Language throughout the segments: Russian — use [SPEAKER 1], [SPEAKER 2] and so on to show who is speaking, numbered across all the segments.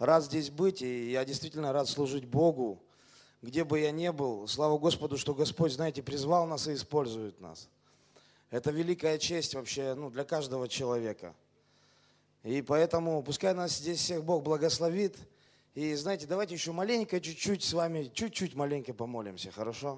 [SPEAKER 1] рад здесь быть, и я действительно рад служить Богу, где бы я ни был. Слава Господу, что Господь, знаете, призвал нас и использует нас. Это великая честь вообще, для каждого человека. И поэтому пускай нас здесь всех Бог благословит. И знаете, давайте еще маленько, чуть-чуть с вами, чуть-чуть маленько помолимся, хорошо?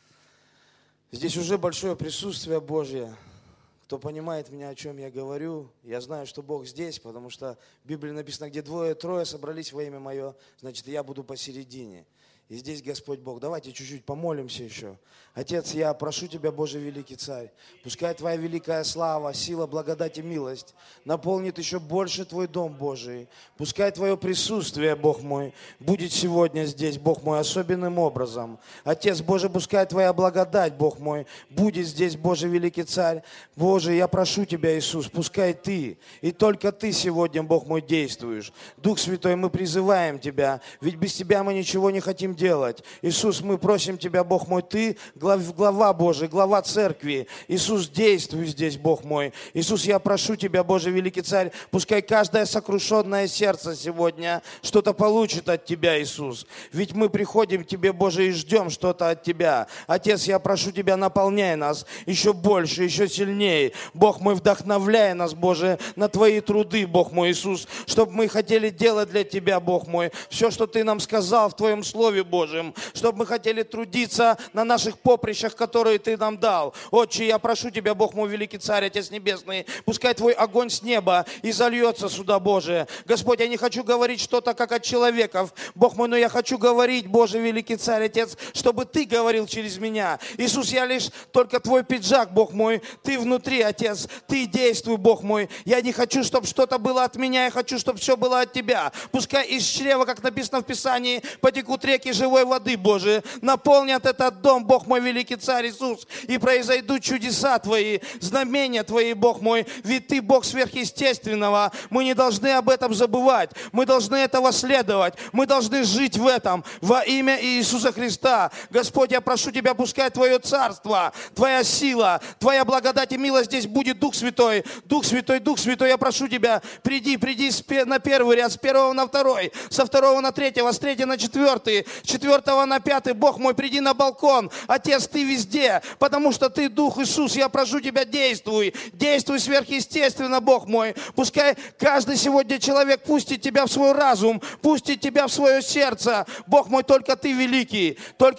[SPEAKER 1] Здесь уже большое присутствие Божье. Кто понимает меня, о чем я говорю, я знаю, что Бог здесь, потому что в Библии написано, где двое-трое собрались во имя Мое, значит, я буду посередине. И здесь Господь Бог. Давайте чуть-чуть помолимся еще. Отец, я прошу Тебя, Божий великий Царь, пускай Твоя великая слава, сила, благодать и милость наполнит еще больше Твой дом Божий. Пускай Твое присутствие, Бог мой, будет сегодня здесь, Бог мой, особенным образом. Отец Божий, пускай Твоя благодать, Бог мой, будет здесь, Божий великий Царь. Боже, я прошу Тебя, Иисус, пускай Ты, и только Ты сегодня, Бог мой, действуешь. Дух Святой, мы призываем Тебя, ведь без Тебя мы ничего не хотим делать. Иисус, мы просим Тебя, Бог мой, Ты глава Божий, глава церкви. Иисус, действуй здесь, Бог мой. Иисус, я прошу Тебя, Божий великий Царь, пускай каждое сокрушенное сердце сегодня что-то получит от Тебя, Иисус. Ведь мы приходим к Тебе, Боже, и ждем что-то от Тебя. Отец, я прошу Тебя, наполняй нас еще больше, еще сильнее. Бог мой, вдохновляй нас, Боже, на Твои труды, Бог мой, Иисус, чтобы мы хотели делать для Тебя, Бог мой, все, что Ты нам сказал в Твоем Слове Божьем, чтобы мы хотели трудиться на наших поприщах, которые Ты нам дал. Отче, я прошу Тебя, Бог мой, великий Царь, Отец Небесный, пускай Твой огонь с неба и зальется сюда, Боже. Господь, я не хочу говорить что-то, как от человеков, Бог мой, но я хочу говорить, Боже, великий Царь, Отец, чтобы Ты говорил через меня. Иисус, я лишь только Твой пиджак, Бог мой, Ты внутри, Отец, Ты действуй, Бог мой. Я не хочу, чтобы что-то было от меня, я хочу, чтобы все было от Тебя. Пускай из чрева, как написано в Писании, потекут реки живой воды, Боже. Наполнят этот дом, Бог мой, великий Царь Иисус, и произойдут чудеса Твои, знамения Твои, Бог мой. Ведь Ты Бог сверхъестественного. Мы не должны об этом забывать. Мы должны этого следовать. Мы должны жить в этом во имя Иисуса Христа. Господь, я прошу Тебя, пускай Твое царство, Твоя сила, Твоя благодать и милость здесь будет, Дух Святой. Дух Святой, Дух Святой, я прошу Тебя, приди на первый ряд, с первого на второй, со второго на третьего, с третьего на четвертый, с четвертого на пятый. Бог мой, приди на балкон. Отец, Ты везде, потому что Ты Дух Иисус. Я прошу Тебя, действуй. Действуй сверхъестественно, Бог мой. Пускай каждый сегодня человек пустит Тебя в свой разум, пустит Тебя в свое сердце. Бог мой, только Ты великий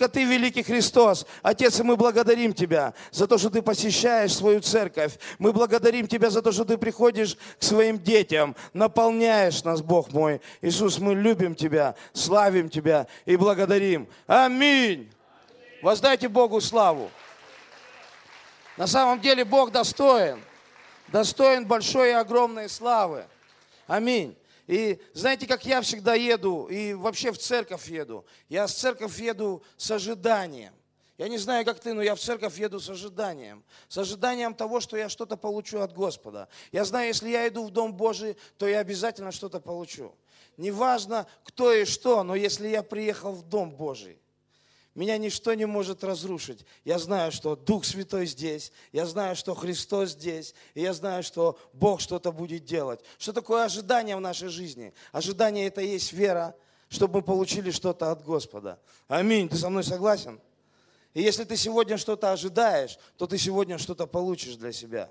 [SPEAKER 1] Христос. Отец, и мы благодарим Тебя за то, что Ты посещаешь свою церковь. Мы благодарим Тебя за то, что Ты приходишь к своим детям, наполняешь нас, Бог мой. Иисус, мы любим Тебя, славим Тебя и благодарим. Аминь. Воздайте Богу славу. На самом деле Бог достоин большой и огромной славы. Аминь. И знаете, как я всегда еду, и вообще в церковь еду? Я в церковь еду с ожиданием. Я не знаю, как ты, но я в церковь еду с ожиданием того, что я что-то получу от Господа. Я знаю, если я иду в Дом Божий, то я обязательно что-то получу. Неважно, кто и что, но если я приехал в Дом Божий, меня ничто не может разрушить. Я знаю, что Дух Святой здесь, я знаю, что Христос здесь, и я знаю, что Бог что-то будет делать. Что такое ожидание в нашей жизни? Ожидание – это и есть вера, чтобы мы получили что-то от Господа. Аминь. Ты со мной согласен? И если ты сегодня что-то ожидаешь, то ты сегодня что-то получишь для себя.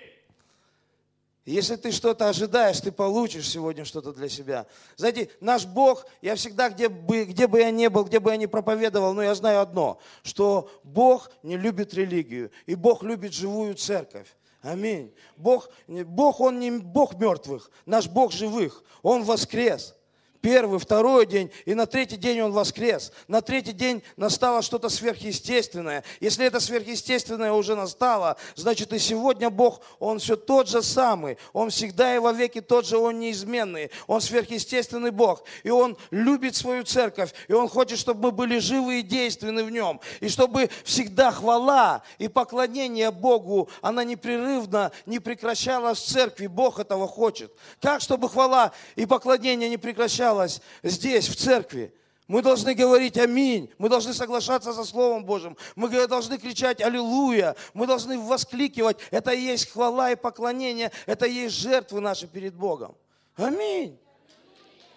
[SPEAKER 1] Если ты что-то ожидаешь, ты получишь сегодня что-то для себя. Знаете, наш Бог, я всегда, где бы я ни был, где бы я ни проповедовал, но я знаю одно, что Бог не любит религию, и Бог любит живую церковь. Аминь. Бог, Он не Бог мертвых, наш Бог живых, Он воскрес. Первый, второй день, и на третий день Он воскрес. На третий день настало что-то сверхъестественное. Если это сверхъестественное уже настало, значит и сегодня Бог, Он все тот же самый. Он всегда и во веки тот же, Он неизменный. Он сверхъестественный Бог. И Он любит свою церковь. И Он хочет, чтобы мы были живы и действенны в Нем. И чтобы всегда хвала и поклонение Богу, она непрерывно не прекращалась в церкви. Бог этого хочет. Как, чтобы хвала и поклонение не прекращалось здесь, в церкви? Мы должны говорить аминь, мы должны соглашаться со Словом Божьим, мы должны кричать аллилуйя, мы должны воскликивать. Это и есть хвала и поклонение, это и есть жертвы наши перед Богом. Аминь.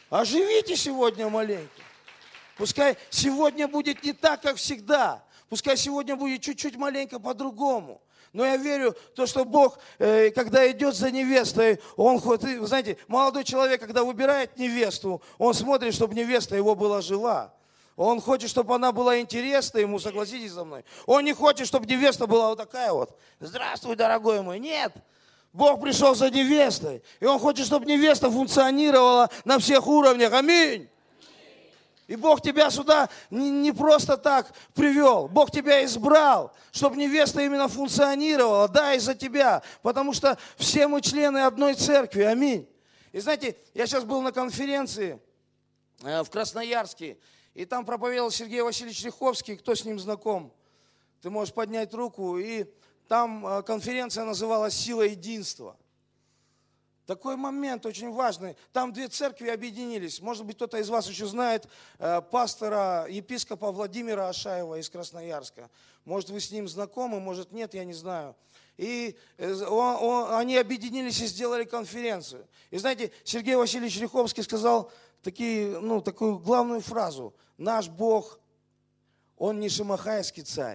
[SPEAKER 1] Оживите сегодня маленько. Пускай сегодня будет не так, как всегда. Пускай сегодня будет чуть-чуть маленько по-другому. Но я верю, то, что Бог, когда идет за невестой, Он, вы знаете, молодой человек, когда выбирает невесту, он смотрит, чтобы невеста его была жива. Он хочет, чтобы она была интересна ему, согласитесь со мной. Он не хочет, чтобы невеста была вот такая вот. Здравствуй, дорогой мой. Нет. Бог пришел за невестой. И Он хочет, чтобы невеста функционировала на всех уровнях. Аминь. И Бог тебя сюда не просто так привел. Бог тебя избрал, чтобы невеста именно функционировала. Да, из-за тебя. Потому что все мы члены одной церкви. Аминь. И знаете, я сейчас был на конференции в Красноярске. И там проповедовал Сергей Васильевич Риховский. Кто с ним знаком? Ты можешь поднять руку. И там конференция называлась «Сила единства». Такой момент очень важный. Там две церкви объединились. Может быть, кто-то из вас еще знает пастора, епископа Владимира Ашаева из Красноярска. Может, вы с ним знакомы, может, нет, я не знаю. И они объединились и сделали конференцию. И знаете, Сергей Васильевич Риховский сказал такую главную фразу. Наш Бог, Он не шимахайский царь.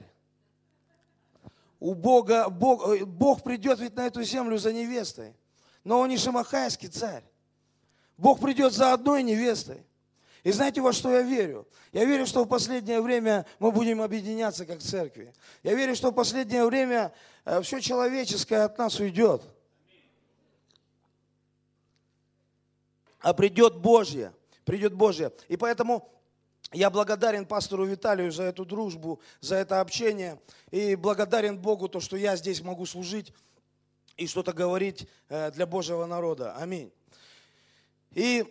[SPEAKER 1] У Бога, Бог придет ведь на эту землю за невестой. Но Он не шимахайский царь. Бог придет за одной невестой. И знаете, во что я верю? Я верю, что в последнее время мы будем объединяться как церкви. Я верю, что в последнее время все человеческое от нас уйдет. А придет Божье. Придет Божье. И поэтому я благодарен пастору Виталию за эту дружбу, за это общение. И благодарен Богу, то, что я здесь могу служить и что-то говорить для Божьего народа. Аминь. И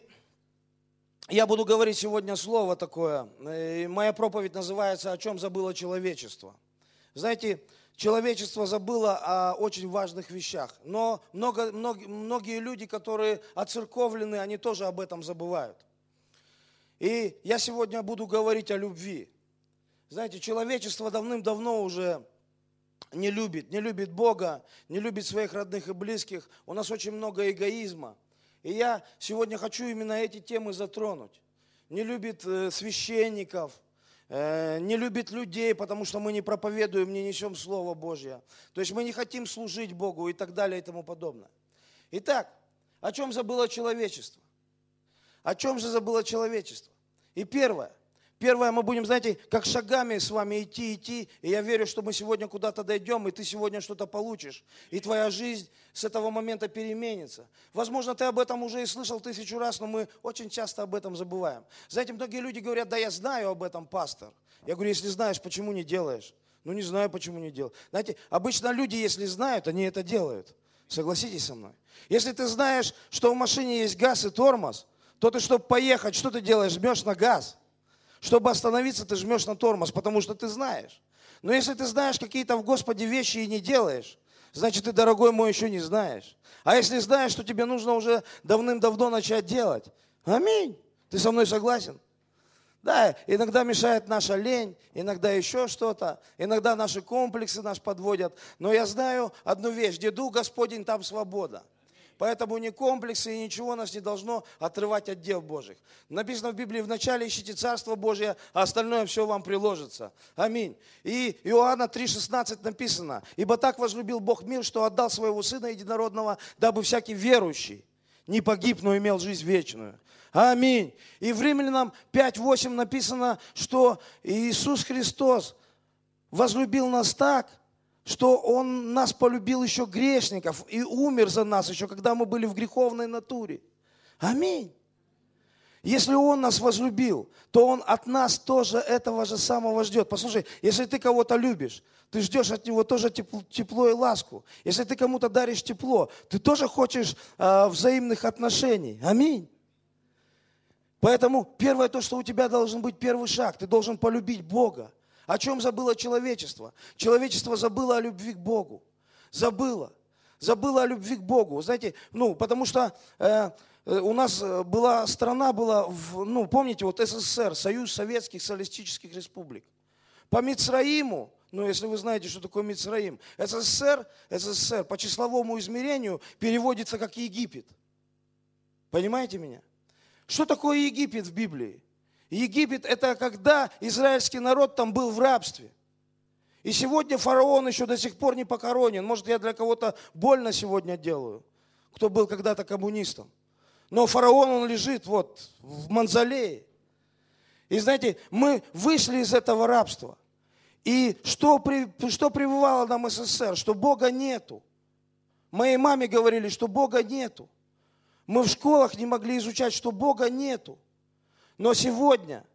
[SPEAKER 1] я буду говорить сегодня слово такое. И моя проповедь называется «О чем забыло человечество». Знаете, человечество забыло о очень важных вещах. Но многие люди, которые оцерковлены, они тоже об этом забывают. И я сегодня буду говорить о любви. Знаете, человечество давным-давно уже не любит Бога, не любит своих родных и близких. У нас очень много эгоизма. И я сегодня хочу именно эти темы затронуть. Не любит священников, не любит людей, потому что мы не проповедуем, не несем Слово Божье. То есть мы не хотим служить Богу и так далее и тому подобное. Итак, о чем забыло человечество? О чем же забыло человечество? И первое, мы будем, знаете, как шагами с вами идти, и я верю, что мы сегодня куда-то дойдем, и ты сегодня что-то получишь, и твоя жизнь с этого момента переменится. Возможно, ты об этом уже и слышал 1000 раз, но мы очень часто об этом забываем. Знаете, многие люди говорят, да я знаю об этом, пастор. Я говорю, если знаешь, почему не делаешь? Ну не знаю, почему не делаю. Знаете, обычно люди, если знают, они это делают. Согласитесь со мной? Если ты знаешь, что в машине есть газ и тормоз, то ты, чтобы поехать, что ты делаешь? Жмешь на газ. Чтобы остановиться, ты жмешь на тормоз, потому что ты знаешь. Но если ты знаешь какие-то в Господе вещи и не делаешь, значит, ты, дорогой мой, еще не знаешь. А если знаешь, что тебе нужно уже давным-давно начать делать. Аминь. Ты со мной согласен? Да, иногда мешает наша лень, иногда еще что-то, иногда наши комплексы нас подводят. Но я знаю одну вещь, где Дух Господень, там свобода. Поэтому ни комплексы и ничего нас не должно отрывать от дел Божьих. Написано в Библии, вначале ищите Царство Божие, а остальное все вам приложится. Аминь. И Иоанна 3,16 написано, «Ибо так возлюбил Бог мир, что отдал своего Сына Единородного, дабы всякий верующий не погиб, но имел жизнь вечную». Аминь. И в Римлянам 5,8 написано, что Иисус Христос возлюбил нас так, что Он нас полюбил еще грешников и умер за нас еще, когда мы были в греховной натуре. Аминь. Если Он нас возлюбил, то Он от нас тоже этого же самого ждет. Послушай, если ты кого-то любишь, ты ждешь от него тоже тепло и ласку. Если ты кому-то даришь тепло, ты тоже хочешь взаимных отношений. Аминь. Поэтому первое то, что у тебя должен быть первый шаг, ты должен полюбить Бога. О чем забыло человечество? Человечество забыло о любви к Богу. Забыло о любви к Богу. Знаете, потому что у нас была страна, помните, вот СССР, Союз Советских Социалистических Республик. По Мицраиму, если вы знаете, что такое Мицраим, СССР по числовому измерению переводится как Египет. Понимаете меня? Что такое Египет в Библии? Египет – это когда израильский народ там был в рабстве. И сегодня фараон еще до сих пор не похоронен. Может, я для кого-то больно сегодня делаю, кто был когда-то коммунистом. Но фараон, он лежит вот в мавзолее. И знаете, мы вышли из этого рабства. И что прививало нам СССР? Что Бога нету. Моей маме говорили, что Бога нету. Мы в школах не могли изучать, что Бога нету. Но сегодня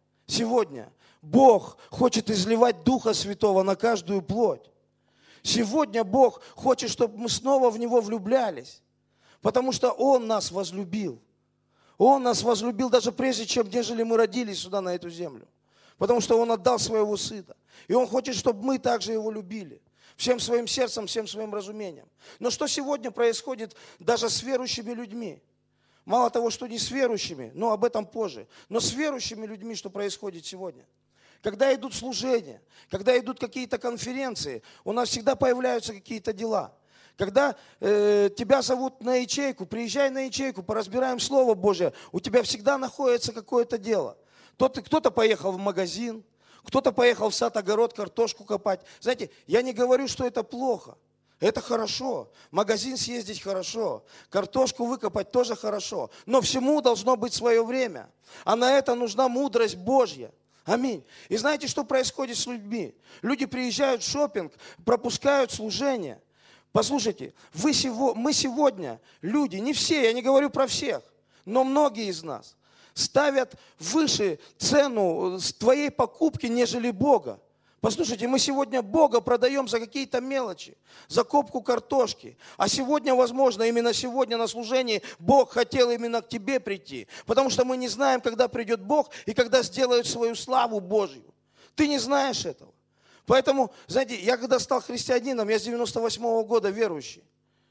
[SPEAKER 1] Бог хочет изливать Духа Святого на каждую плоть. Сегодня Бог хочет, чтобы мы снова в Него влюблялись. Потому что Он нас возлюбил. Он нас возлюбил даже прежде, чем нежели мы родились сюда, на эту землю. Потому что Он отдал Своего Сына. И Он хочет, чтобы мы также Его любили. Всем своим сердцем, всем своим разумением. Но что сегодня происходит даже с верующими людьми? Мало того, что не с верующими, но об этом позже. Но с верующими людьми, что происходит сегодня? Когда идут служения, когда идут какие-то конференции, у нас всегда появляются какие-то дела. Когда тебя зовут на ячейку, приезжай на ячейку, поразбираем Слово Божие, у тебя всегда находится какое-то дело. Кто-то поехал в магазин, кто-то поехал в сад-огород картошку копать. Знаете, я не говорю, что это плохо. Это хорошо. В магазин съездить хорошо. Картошку выкопать тоже хорошо. Но всему должно быть свое время. А на это нужна мудрость Божья. Аминь. И знаете, что происходит с людьми? Люди приезжают в шопинг, пропускают служение. Послушайте, мы сегодня, люди, не все, я не говорю про всех, но многие из нас ставят выше цену твоей покупки, нежели Бога. Послушайте, мы сегодня Бога продаем за какие-то мелочи, за копку картошки. А сегодня, возможно, именно сегодня на служении Бог хотел именно к тебе прийти. Потому что мы не знаем, когда придет Бог и когда сделают свою славу Божью. Ты не знаешь этого. Поэтому, знаете, я когда стал христианином, я с 98-го года верующий.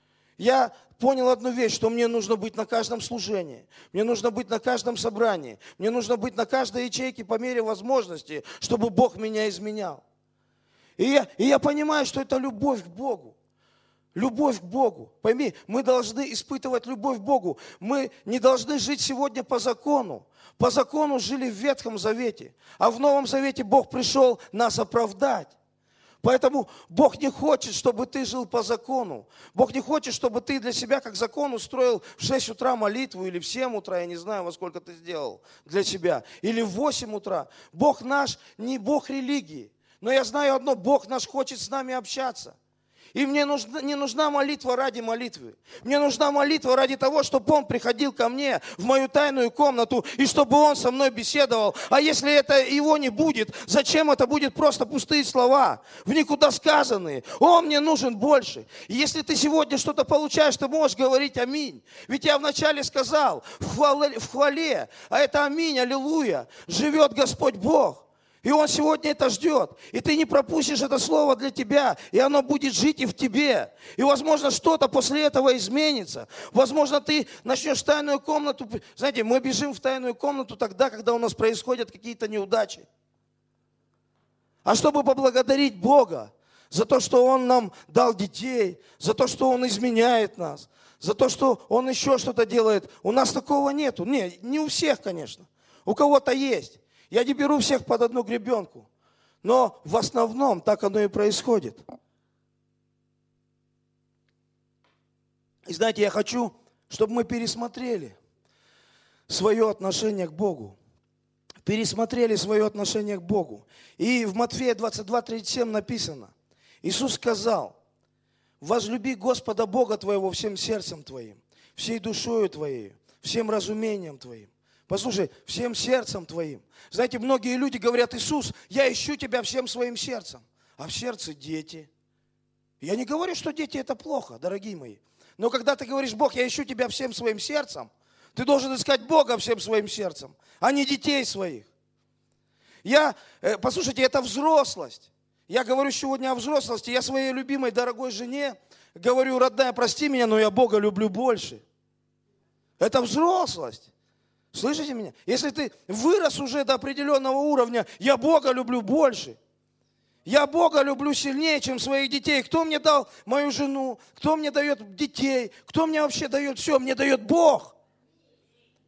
[SPEAKER 1] Я понял одну вещь, что мне нужно быть на каждом служении, мне нужно быть на каждом собрании, мне нужно быть на каждой ячейке по мере возможности, чтобы Бог меня изменял. И я понимаю, что это любовь к Богу. Любовь к Богу. Пойми, мы должны испытывать любовь к Богу. Мы не должны жить сегодня по закону. По закону жили в Ветхом Завете, а в Новом Завете Бог пришел нас оправдать. Поэтому Бог не хочет, чтобы ты жил по закону. Бог не хочет, чтобы ты для себя как закон устроил в 6 утра молитву или в 7 утра, я не знаю, во сколько ты сделал для себя, или в 8 утра. Бог наш не Бог религии. Но я знаю одно, Бог наш хочет с нами общаться. И мне не нужна молитва ради молитвы. Мне нужна молитва ради того, чтобы Он приходил ко мне в мою тайную комнату, и чтобы Он со мной беседовал. А если это Его не будет, зачем это будет просто пустые слова, в никуда сказанные? Он мне нужен больше. И если ты сегодня что-то получаешь, ты можешь говорить аминь. Ведь я вначале сказал, в хвале, а это аминь, аллилуйя, живет Господь Бог. И Он сегодня это ждет. И ты не пропустишь это слово для тебя. И оно будет жить и в тебе. И, возможно, что-то после этого изменится. Возможно, ты начнешь тайную комнату. Знаете, мы бежим в тайную комнату тогда, когда у нас происходят какие-то неудачи. А чтобы поблагодарить Бога за то, что Он нам дал детей, за то, что Он изменяет нас, за то, что Он еще что-то делает. У нас такого нету. Не у всех, конечно. У кого-то есть. Я не беру всех под одну гребенку, но в основном так оно и происходит. И знаете, я хочу, чтобы мы пересмотрели свое отношение к Богу. Пересмотрели свое отношение к Богу. И в Матфея 22:37 написано, Иисус сказал, возлюби Господа Бога твоего всем сердцем твоим, всей душою твоей, всем разумением твоим. Послушай, всем сердцем твоим. Знаете, многие люди говорят, Иисус, я ищу тебя всем своим сердцем. А в сердце дети. Я не говорю, что дети это плохо, дорогие мои. Но когда ты говоришь, Бог, я ищу тебя всем своим сердцем, ты должен искать Бога всем своим сердцем, а не детей своих. Послушайте, это взрослость. Я говорю сегодня о взрослости. Я своей любимой, дорогой жене говорю, родная, прости меня, но я Бога люблю больше. Это взрослость. Слышите меня? Если ты вырос уже до определенного уровня, я Бога люблю больше. Я Бога люблю сильнее, чем своих детей. Кто мне дал мою жену? Кто мне дает детей? Кто мне вообще дает все? Мне дает Бог.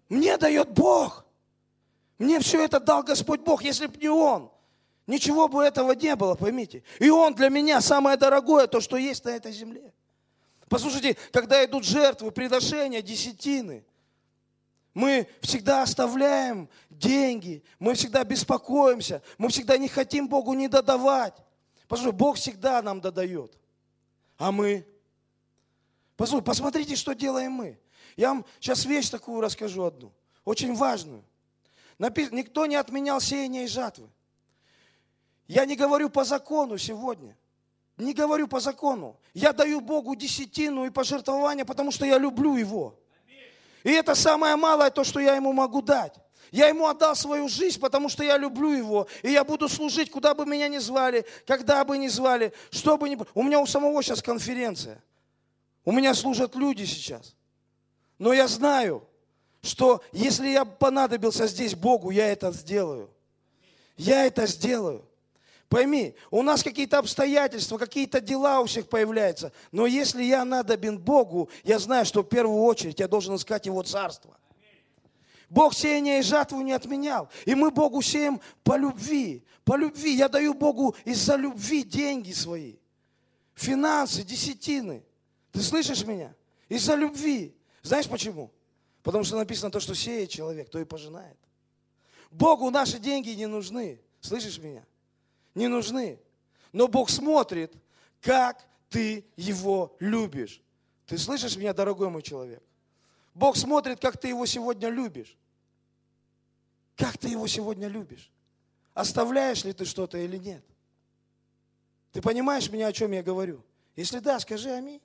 [SPEAKER 1] Мне дает Бог. Мне все это дал Господь Бог. Если бы не Он, ничего бы этого не было, поймите. И Он для меня самое дорогое, то, что есть на этой земле. Послушайте, когда идут жертвы, приношения, десятины, мы всегда оставляем деньги, мы всегда беспокоимся, мы всегда не хотим Богу не додавать. Послушайте, Бог всегда нам додает. А мы? Послушайте, посмотрите, что делаем мы. Я вам сейчас вещь такую расскажу одну, очень важную. Никто не отменял сеяния и жатвы. Я не говорю по закону сегодня. Не говорю по закону. Я даю Богу десятину и пожертвования, потому что я люблю Его. И это самое малое, то, что я Ему могу дать. Я Ему отдал свою жизнь, потому что я люблю Его. И я буду служить, куда бы меня ни звали, когда бы ни звали, что бы ни было. У меня у самого сейчас конференция. У меня служат люди сейчас. Но я знаю, что если я понадобился здесь Богу, я это сделаю. Я это сделаю. Пойми, у нас какие-то обстоятельства, какие-то дела у всех появляются. Но если я надобен Богу, я знаю, что в первую очередь я должен искать Его Царство. Бог сеяние и жатву не отменял. И мы Богу сеем по любви. По любви. Я даю Богу из-за любви деньги свои. Финансы, десятины. Ты слышишь меня? Из-за любви. Знаешь почему? Потому что написано то, что сеет человек, то и пожинает. Богу наши деньги не нужны. Слышишь меня? Не нужны. Но Бог смотрит, как ты Его любишь. Ты слышишь меня, дорогой мой человек? Бог смотрит, как ты Его сегодня любишь. Как ты Его сегодня любишь? Оставляешь ли ты что-то или нет? Ты понимаешь меня, о чем я говорю? Если да, скажи аминь.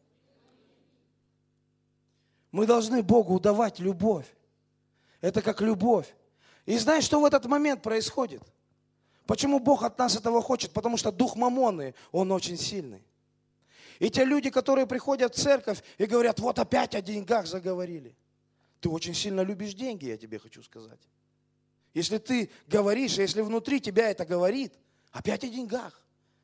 [SPEAKER 1] Мы должны Богу давать любовь. Это как любовь. И знаешь, что в этот момент происходит? Почему Бог от нас этого хочет? Потому что дух Мамоны, он очень сильный. И те люди, которые приходят в церковь и говорят, вот опять о деньгах заговорили. Ты очень сильно любишь деньги, я тебе хочу сказать. Если ты говоришь, если внутри тебя это говорит, опять о деньгах.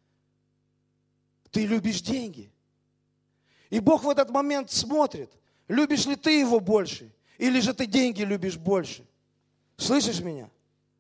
[SPEAKER 1] Ты любишь деньги. И Бог в этот момент смотрит, любишь ли ты Его больше, или же ты деньги любишь больше. Слышишь меня?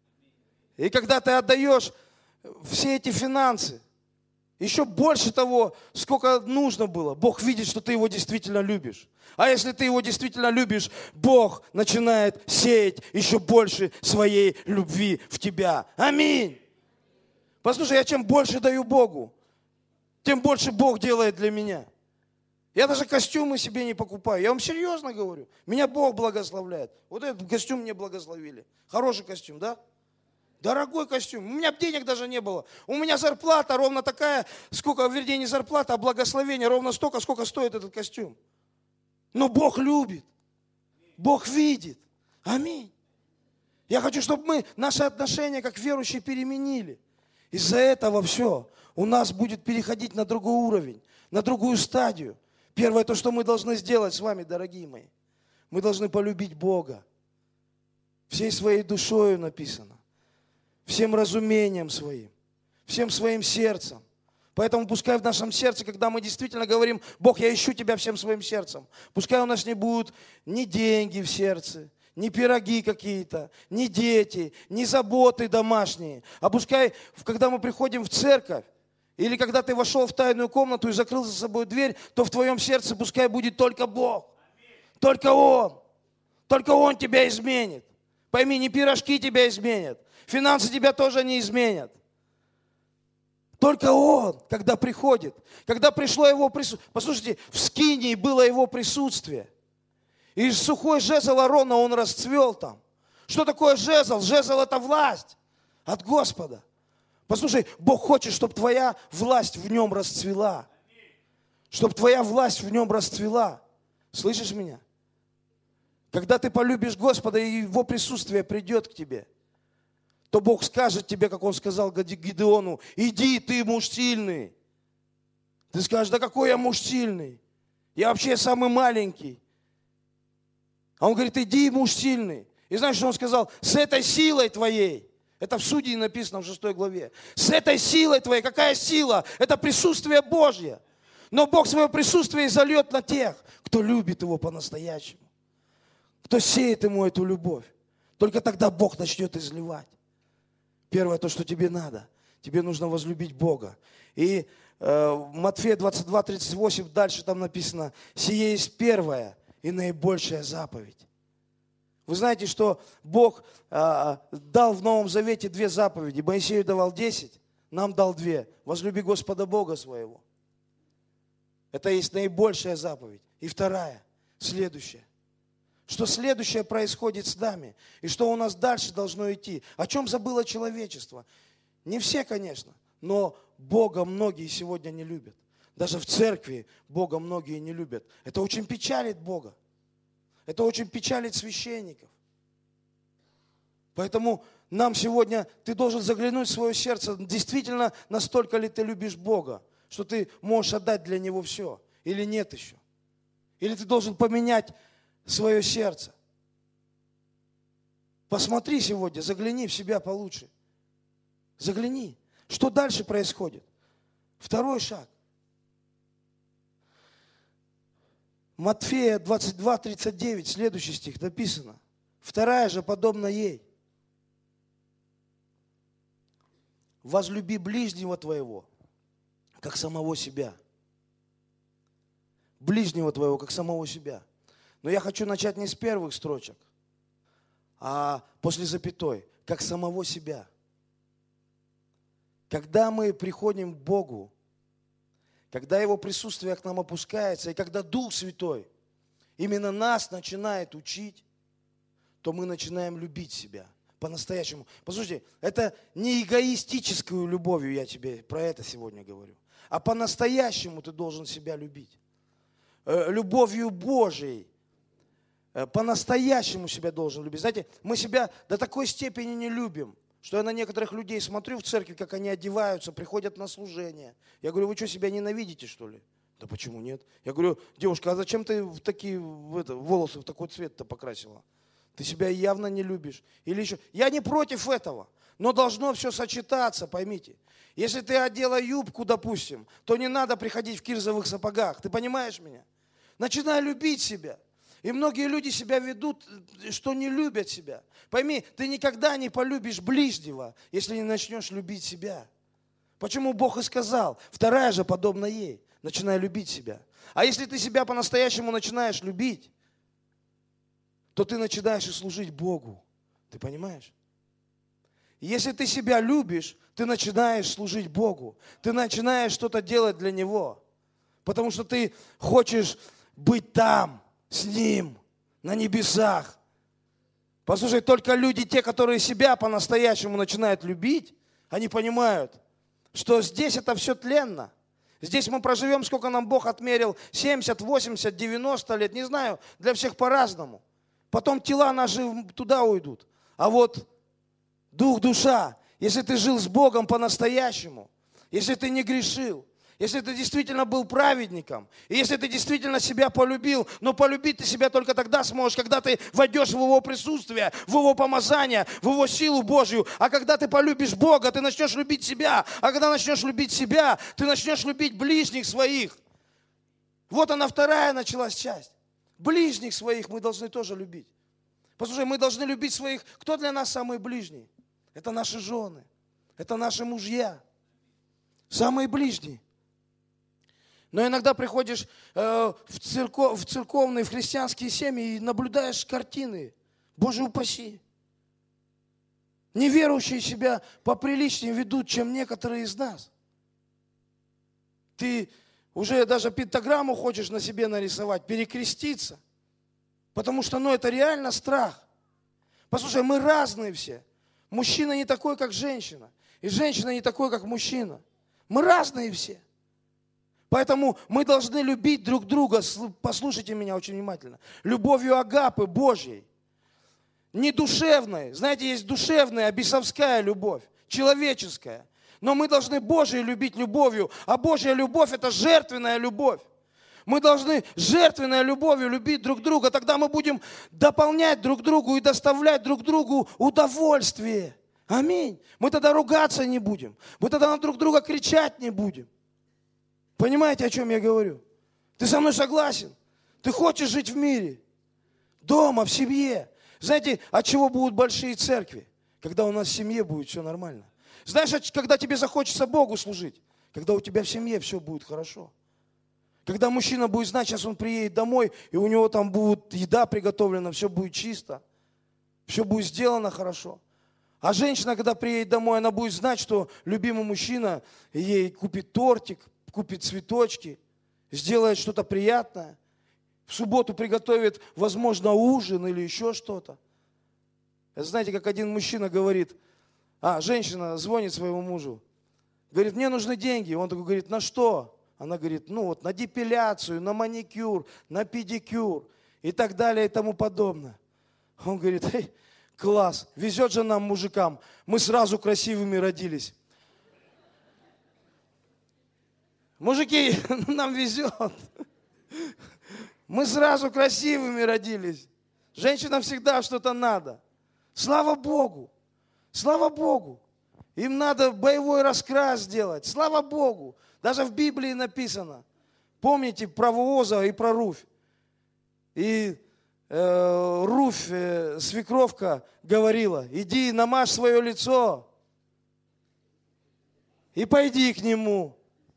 [SPEAKER 1] И когда ты отдаешь все эти финансы, еще больше того, сколько нужно было, Бог видит, что ты Его действительно любишь. А если ты Его действительно любишь, Бог начинает сеять еще больше своей любви в тебя. Аминь. Послушай, я чем больше даю Богу, тем больше Бог делает для меня. Я даже костюмы себе не покупаю. Я вам серьезно говорю. Меня Бог благословляет. Вот этот костюм мне благословили. Хороший костюм, да? Дорогой костюм. У меня денег даже не было. У меня зарплата ровно такая, сколько, вернее, не зарплата, а благословение ровно столько, сколько стоит этот костюм. Но Бог любит. Бог видит. Аминь. Я хочу, чтобы мы наши отношения как верующие переменили. Из-за этого все у нас будет переходить на другой уровень, на другую стадию. Первое, то, что мы должны сделать с вами, дорогие мои, мы должны полюбить Бога. Всей своей душою написано. Всем разумением своим, всем своим сердцем. Поэтому пускай в нашем сердце, когда мы действительно говорим, Бог, я ищу Тебя всем своим сердцем, пускай у нас не будут ни деньги в сердце, ни пироги какие-то, ни дети, ни заботы домашние. А пускай, когда мы приходим в церковь, или когда ты вошел в тайную комнату и закрыл за собой дверь, то в твоем сердце пускай будет только Бог. Только Он. Только Он тебя изменит. Пойми, не пирожки тебя изменят. Финансы тебя тоже не изменят. Только Он, когда приходит, когда пришло Его присутствие. Послушайте, в Скинии было Его присутствие. И сухой жезл Аарона, он расцвел там. Что такое жезл? Жезл – это власть от Господа. Послушай, Бог хочет, чтобы твоя власть в нем расцвела. Чтобы твоя власть в нем расцвела. Слышишь меня? Когда ты полюбишь Господа, и Его присутствие придет к тебе, то Бог скажет тебе, как Он сказал Гидеону, иди, ты муж сильный. Ты скажешь, да какой я муж сильный? Я вообще самый маленький. А Он говорит, иди, муж сильный. И знаешь, что Он сказал? С этой силой твоей, это в Судьи написано в 6 главе, с этой силой твоей, какая сила? Это присутствие Божье. Но Бог свое присутствие зальет на тех, кто любит Его по-настоящему. кто сеет ему эту любовь. Только тогда Бог начнет изливать. Первое, то, что тебе надо. Тебе нужно возлюбить Бога. И Матфея 22:38, дальше там написано: «Сие есть первая и наибольшая заповедь». Вы знаете, что Бог дал в Новом Завете 2 заповеди. Моисею давал 10, нам дал 2. Возлюби Господа Бога своего. Это есть наибольшая заповедь. И вторая, следующая. Что следующее происходит с нами, и что у нас дальше должно идти. О чем забыло человечество? Не все, конечно, но Бога многие сегодня не любят. Даже в церкви Бога многие не любят. Это очень печалит Бога. Это очень печалит священников. Поэтому нам сегодня, ты должен заглянуть в свое сердце, действительно, настолько ли ты любишь Бога, что ты можешь отдать для Него все, или нет еще. Или ты должен поменять свое сердце. Посмотри сегодня, загляни в себя получше. Загляни, что дальше происходит. Второй шаг. Матфея 22:39, следующий стих, написано: «Вторая же подобна ей. Возлюби ближнего твоего, как самого себя». Ближнего твоего, как самого себя. Но я хочу начать не с первых строчек, а после запятой, как самого себя. Когда мы приходим к Богу, когда Его присутствие к нам опускается, и когда Дух Святой именно нас начинает учить, то мы начинаем любить себя по-настоящему. Послушайте, это не эгоистическую любовью, я тебе про это сегодня говорю, а по-настоящему ты должен себя любить. Любовью Божией. По-настоящему себя должен любить. Знаете, мы себя до такой степени не любим, что я на некоторых людей смотрю в церкви, как они одеваются, приходят на служение. Я говорю: вы что, себя ненавидите, что ли? Да почему нет? Я говорю: девушка, а зачем ты волосы в такой цвет-то покрасила? Ты себя явно не любишь. Или еще. Я не против этого, но должно все сочетаться, поймите. Если ты одела юбку, допустим, то не надо приходить в кирзовых сапогах. Ты понимаешь меня? Начинай любить себя. И многие люди себя ведут, что не любят себя. Пойми, ты никогда не полюбишь ближнего, если не начнешь любить себя. Почему Бог и сказал: вторая же подобна ей. Начинай любить себя. А если ты себя по-настоящему начинаешь любить, то ты начинаешь и служить Богу. Ты понимаешь? Если ты себя любишь, ты начинаешь служить Богу. Ты начинаешь что-то делать для Него. Потому что ты хочешь быть там, с Ним, на небесах. Послушай, только люди, те, которые себя по-настоящему начинают любить, они понимают, что здесь это все тленно. Здесь мы проживем, сколько нам Бог отмерил, 70, 80, 90 лет, не знаю, для всех по-разному. Потом тела наши туда уйдут. А вот дух, душа, если ты жил с Богом по-настоящему, если ты не грешил, если ты действительно был праведником, и если ты действительно себя полюбил, но полюбить ты себя только тогда сможешь, когда ты войдешь в Его присутствие, в Его помазание, в Его силу Божью. А когда ты полюбишь Бога, ты начнешь любить себя. А когда начнешь любить себя, ты начнешь любить ближних своих. Вот она, вторая началась часть. Ближних своих мы должны тоже любить. Послушай, мы должны любить своих. Кто для нас самый ближний? Это наши жены, это наши мужья. Самые ближние. Но иногда приходишь в церковные, в христианские семьи и наблюдаешь картины. Боже упаси. Неверующие себя поприличнее ведут, чем некоторые из нас. Ты уже даже пентаграмму хочешь на себе нарисовать, перекреститься. Потому что, это реально страх. Послушай, мы разные все. Мужчина не такой, как женщина. И женщина не такой, как мужчина. Мы разные все. Поэтому мы должны любить друг друга, послушайте меня очень внимательно, любовью агапы Божьей, не душевной. Знаете, есть душевная, бесовская любовь, человеческая. Но мы должны Божию любить любовью, а Божья любовь – это жертвенная любовь. Мы должны жертвенной любовью любить друг друга, тогда мы будем дополнять друг другу и доставлять друг другу удовольствие. Аминь. Мы тогда ругаться не будем, мы тогда на друг друга кричать не будем. Понимаете, о чем я говорю? Ты со мной согласен? Ты хочешь жить в мире? Дома, в семье. Знаете, от чего будут большие церкви? Когда у нас в семье будет все нормально. Знаешь, когда тебе захочется Богу служить? Когда у тебя в семье все будет хорошо. Когда мужчина будет знать, сейчас он приедет домой, и у него там будет еда приготовлена, все будет чисто, все будет сделано хорошо. А женщина, когда приедет домой, она будет знать, что любимый мужчина ей купит тортик, купит цветочки, сделает что-то приятное. В субботу приготовит, возможно, ужин или еще что-то. Это знаете, как один мужчина говорит, женщина звонит своему мужу, говорит, мне нужны деньги. Он такой говорит, на что? Она говорит, на депиляцию, на маникюр, на педикюр и так далее и тому подобное. Он говорит, класс, везет же нам, мужикам, мы сразу красивыми родились. Мужики, нам везет. Мы сразу красивыми родились. Женщинам всегда что-то надо. Слава Богу, слава Богу. Им надо боевой раскрас сделать. Слава Богу. Даже в Библии написано. Помните про Вооза и про Руфь? И Руфь, свекровка, говорила, иди намажь свое лицо и пойди к нему.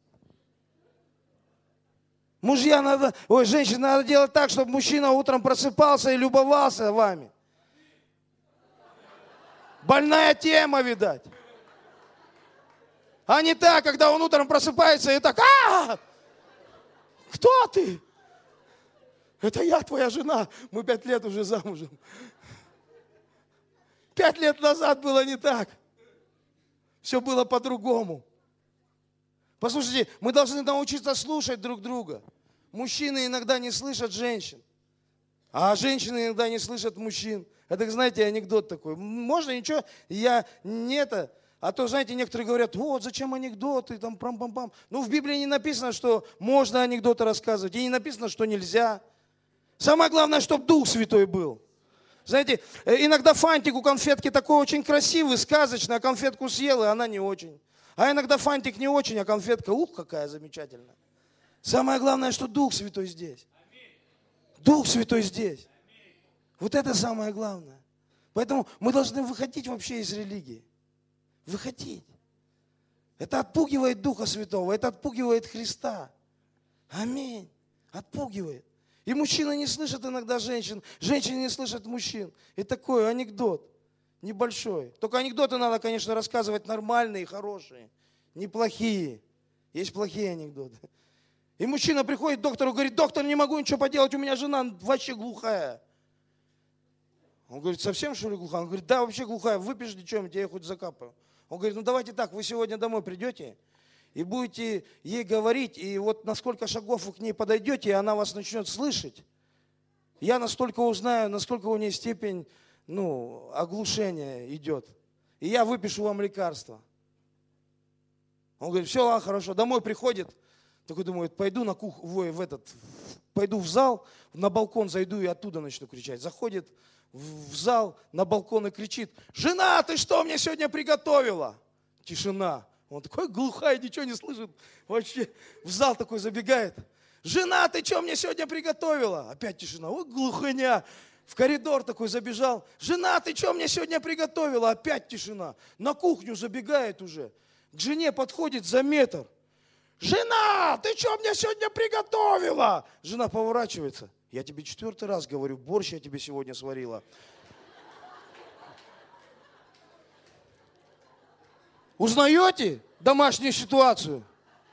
[SPEAKER 1] Женщине надо делать так, чтобы мужчина утром просыпался и любовался вами. Больная тема, видать. А не так, когда он утром просыпается и так, кто ты? Это я, твоя жена. Мы 5 лет уже замужем. 5 лет назад было не так. Все было по-другому. Послушайте, мы должны научиться слушать друг друга. Мужчины иногда не слышат женщин, а женщины иногда не слышат мужчин. Это, знаете, анекдот такой. Можно ничего, я не это... А то, знаете, некоторые говорят, вот, зачем анекдоты, там, пам-пам-пам. В Библии не написано, что можно анекдоты рассказывать, и не написано, что нельзя. Самое главное, чтобы Дух Святой был. Знаете, иногда фантик у конфетки такой очень красивый, сказочный, а конфетку съел, и она не очень. А иногда фантик не очень, а конфетка, какая замечательная. Самое главное, что Дух Святой здесь. Дух Святой здесь. Вот это самое главное. Поэтому мы должны выходить вообще из религии. Выходить. Это отпугивает Духа Святого, это отпугивает Христа. Аминь. Отпугивает. И мужчины не слышат иногда женщин, женщины не слышат мужчин. И такой анекдот небольшой. Только анекдоты надо, конечно, рассказывать нормальные, хорошие, неплохие. Есть плохие анекдоты. И мужчина приходит к доктору, говорит, доктор, не могу ничего поделать, у меня жена вообще глухая. Он говорит, совсем что ли глухая? Он говорит, да, вообще глухая, выпишите что-нибудь, я ей хоть закапаю. Он говорит, давайте так, вы сегодня домой придете и будете ей говорить, и вот на сколько шагов вы к ней подойдете, и она вас начнет слышать. Я настолько узнаю, насколько у нее степень, оглушения идет. И я выпишу вам лекарство. Он говорит, все, ладно, хорошо. Домой приходит, такой думает, пойду на пойду в зал, на балкон зайду и оттуда начну кричать. Заходит в зал, на балкон и кричит, жена, ты что мне сегодня приготовила? Тишина. Он такой глухой, ничего не слышит. Вообще в зал такой забегает. Жена, ты что мне сегодня приготовила? Опять тишина. Глухоня. В коридор такой забежал. Жена, ты что мне сегодня приготовила? Опять тишина. На кухню забегает уже. К жене подходит за метр. Жена, ты что мне сегодня приготовила? Жена поворачивается. Я тебе 4-й раз говорю, борщ я тебе сегодня сварила. Узнаете домашнюю ситуацию?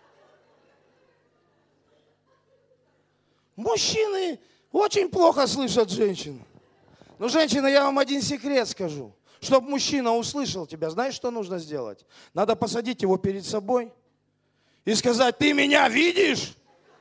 [SPEAKER 1] Мужчины очень плохо слышат женщин. Но, женщина, я вам один секрет скажу. Чтобы мужчина услышал тебя, знаешь, что нужно сделать? Надо посадить его перед собой и сказать, ты меня видишь?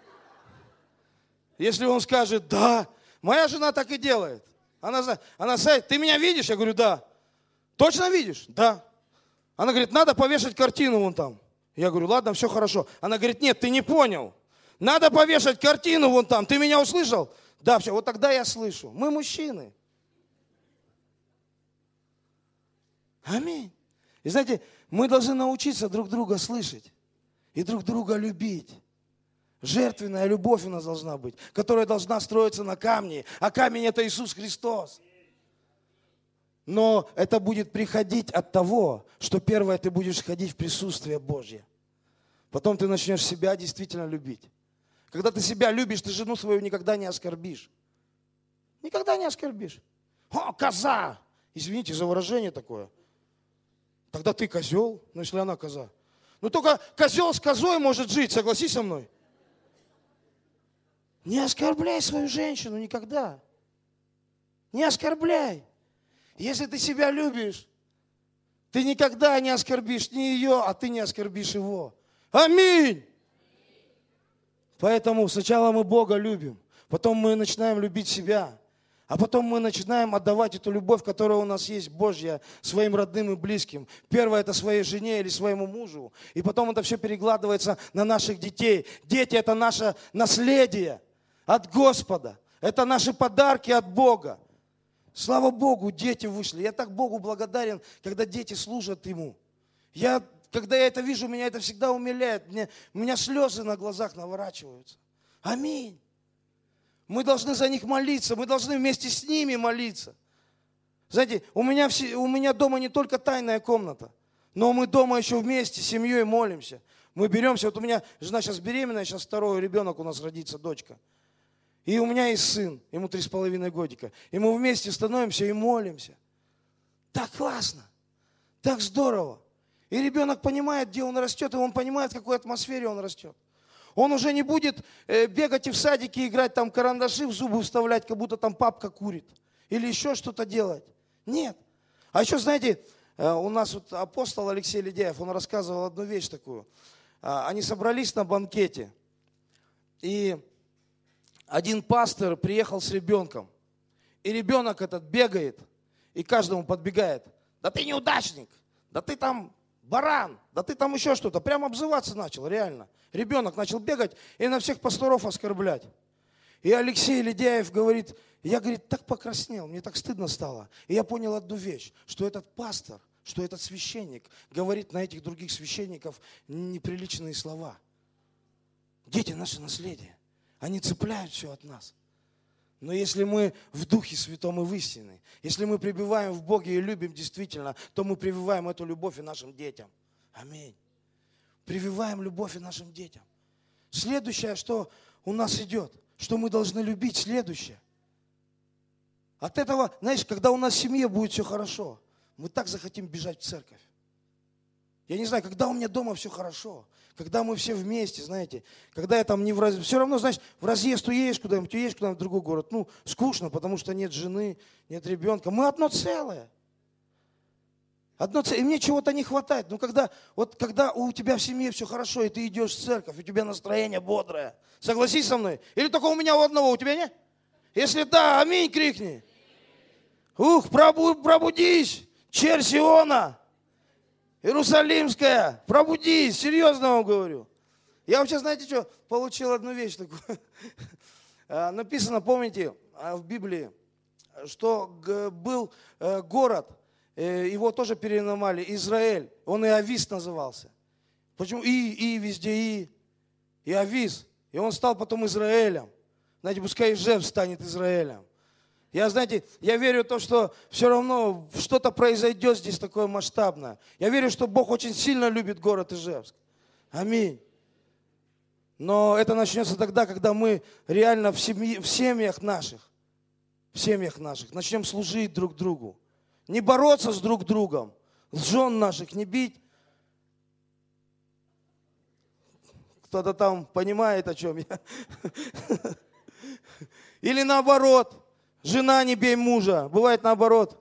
[SPEAKER 1] Если он скажет, да, моя жена так и делает. Она сказать, ты меня видишь? Я говорю, да. Точно видишь? Да. Она говорит, надо повешать картину вон там. Я говорю, ладно, все хорошо. Она говорит, нет, ты не понял. Надо повешать картину вон там. Ты меня услышал? Да, все, вот тогда я слышу. Мы мужчины. Аминь. И знаете, мы должны научиться друг друга слышать и друг друга любить. Жертвенная любовь у нас должна быть, которая должна строиться на камне. А камень это Иисус Христос. Но это будет приходить от того, что первое, ты будешь ходить в присутствие Божье. Потом ты начнешь себя действительно любить. Когда ты себя любишь, ты жену свою никогда не оскорбишь. Никогда не оскорбишь. О, коза! Извините за выражение такое. Тогда ты козел, ну если она коза. Ну только козел с козой может жить, согласись со мной. Не оскорбляй свою женщину никогда. Не оскорбляй. Если ты себя любишь, ты никогда не оскорбишь ни ее, а ты не оскорбишь его. Аминь! Поэтому сначала мы Бога любим, потом мы начинаем любить себя, а потом мы начинаем отдавать эту любовь, которая у нас есть, Божья, своим родным и близким. Первое – это своей жене или своему мужу, и потом это все перекладывается на наших детей. Дети – это наше наследие от Господа, это наши подарки от Бога. Слава Богу, дети вышли. Я так Богу благодарен, когда дети служат Ему. Когда я это вижу, меня это всегда умиляет. У меня слезы на глазах наворачиваются. Аминь. Мы должны за них молиться, мы должны вместе с ними молиться. Знаете, у меня дома не только тайная комната, но мы дома еще вместе с семьей молимся. Мы беремся, вот у меня жена сейчас беременная, сейчас второй ребенок у нас родится, дочка. И у меня есть сын, ему 3,5 годика. И мы вместе становимся и молимся. Так классно, так здорово. И ребенок понимает, где он растет, и он понимает, в какой атмосфере он растет. Он уже не будет бегать и в садике играть, там карандаши в зубы вставлять, как будто там папка курит. Или еще что-то делать. Нет. А еще, знаете, у нас вот апостол Алексей Ледяев, он рассказывал одну вещь такую. Они собрались на банкете, и один пастор приехал с ребенком. И ребенок этот бегает, и каждому подбегает. Да ты неудачник, да ты там баран, да ты там еще что-то. Прям обзываться начал, реально. Ребенок начал бегать и на всех пасторов оскорблять. И Алексей Ледяев говорит, я, говорит, так покраснел, мне так стыдно стало. И я понял одну вещь, что этот пастор, что этот священник говорит на этих других священников неприличные слова. Дети наше наследие. Они цепляют все от нас. Но если мы в Духе Святом и в истине, если мы пребываем в Боге и любим действительно, то мы прививаем эту любовь и нашим детям. Аминь. Прививаем любовь и нашим детям. Следующее, что у нас идет, что мы должны любить, следующее. От этого, знаешь, когда у нас в семье будет все хорошо, мы так захотим бежать в церковь. Я не знаю, когда у меня дома все хорошо, когда мы все вместе, знаете, когда я там не в разъезд, все равно, знаешь, в разъезд уедешь куда-нибудь в другой город, ну, скучно, потому что нет жены, нет ребенка. Мы одно целое. И мне чего-то не хватает. Но когда у тебя в семье все хорошо, и ты идешь в церковь, у тебя настроение бодрое. Согласись со мной? Или только у меня у одного, у тебя нет? Если да, аминь крикни. Ух, пробудись, черь Сиона. Иерусалимская, пробудись, серьезно вам говорю. Я вообще, знаете что, получил одну вещь такую. Написано, помните, в Библии, что был город, его тоже переименовали, Израиль, он Иовис назывался. Почему? И везде и Иовис. И он стал потом Израилем. Знаете, пускай Ижевск станет Израилем. Я верю в то, что все равно что-то произойдет здесь такое масштабное. Я верю, что Бог очень сильно любит город Ижевск. Аминь. Но это начнется тогда, когда мы реально в семьях наших начнем служить друг другу. Не бороться с друг другом, жен наших не бить. Кто-то там понимает, о чем я. Или наоборот. Жена, не бей мужа. Бывает наоборот.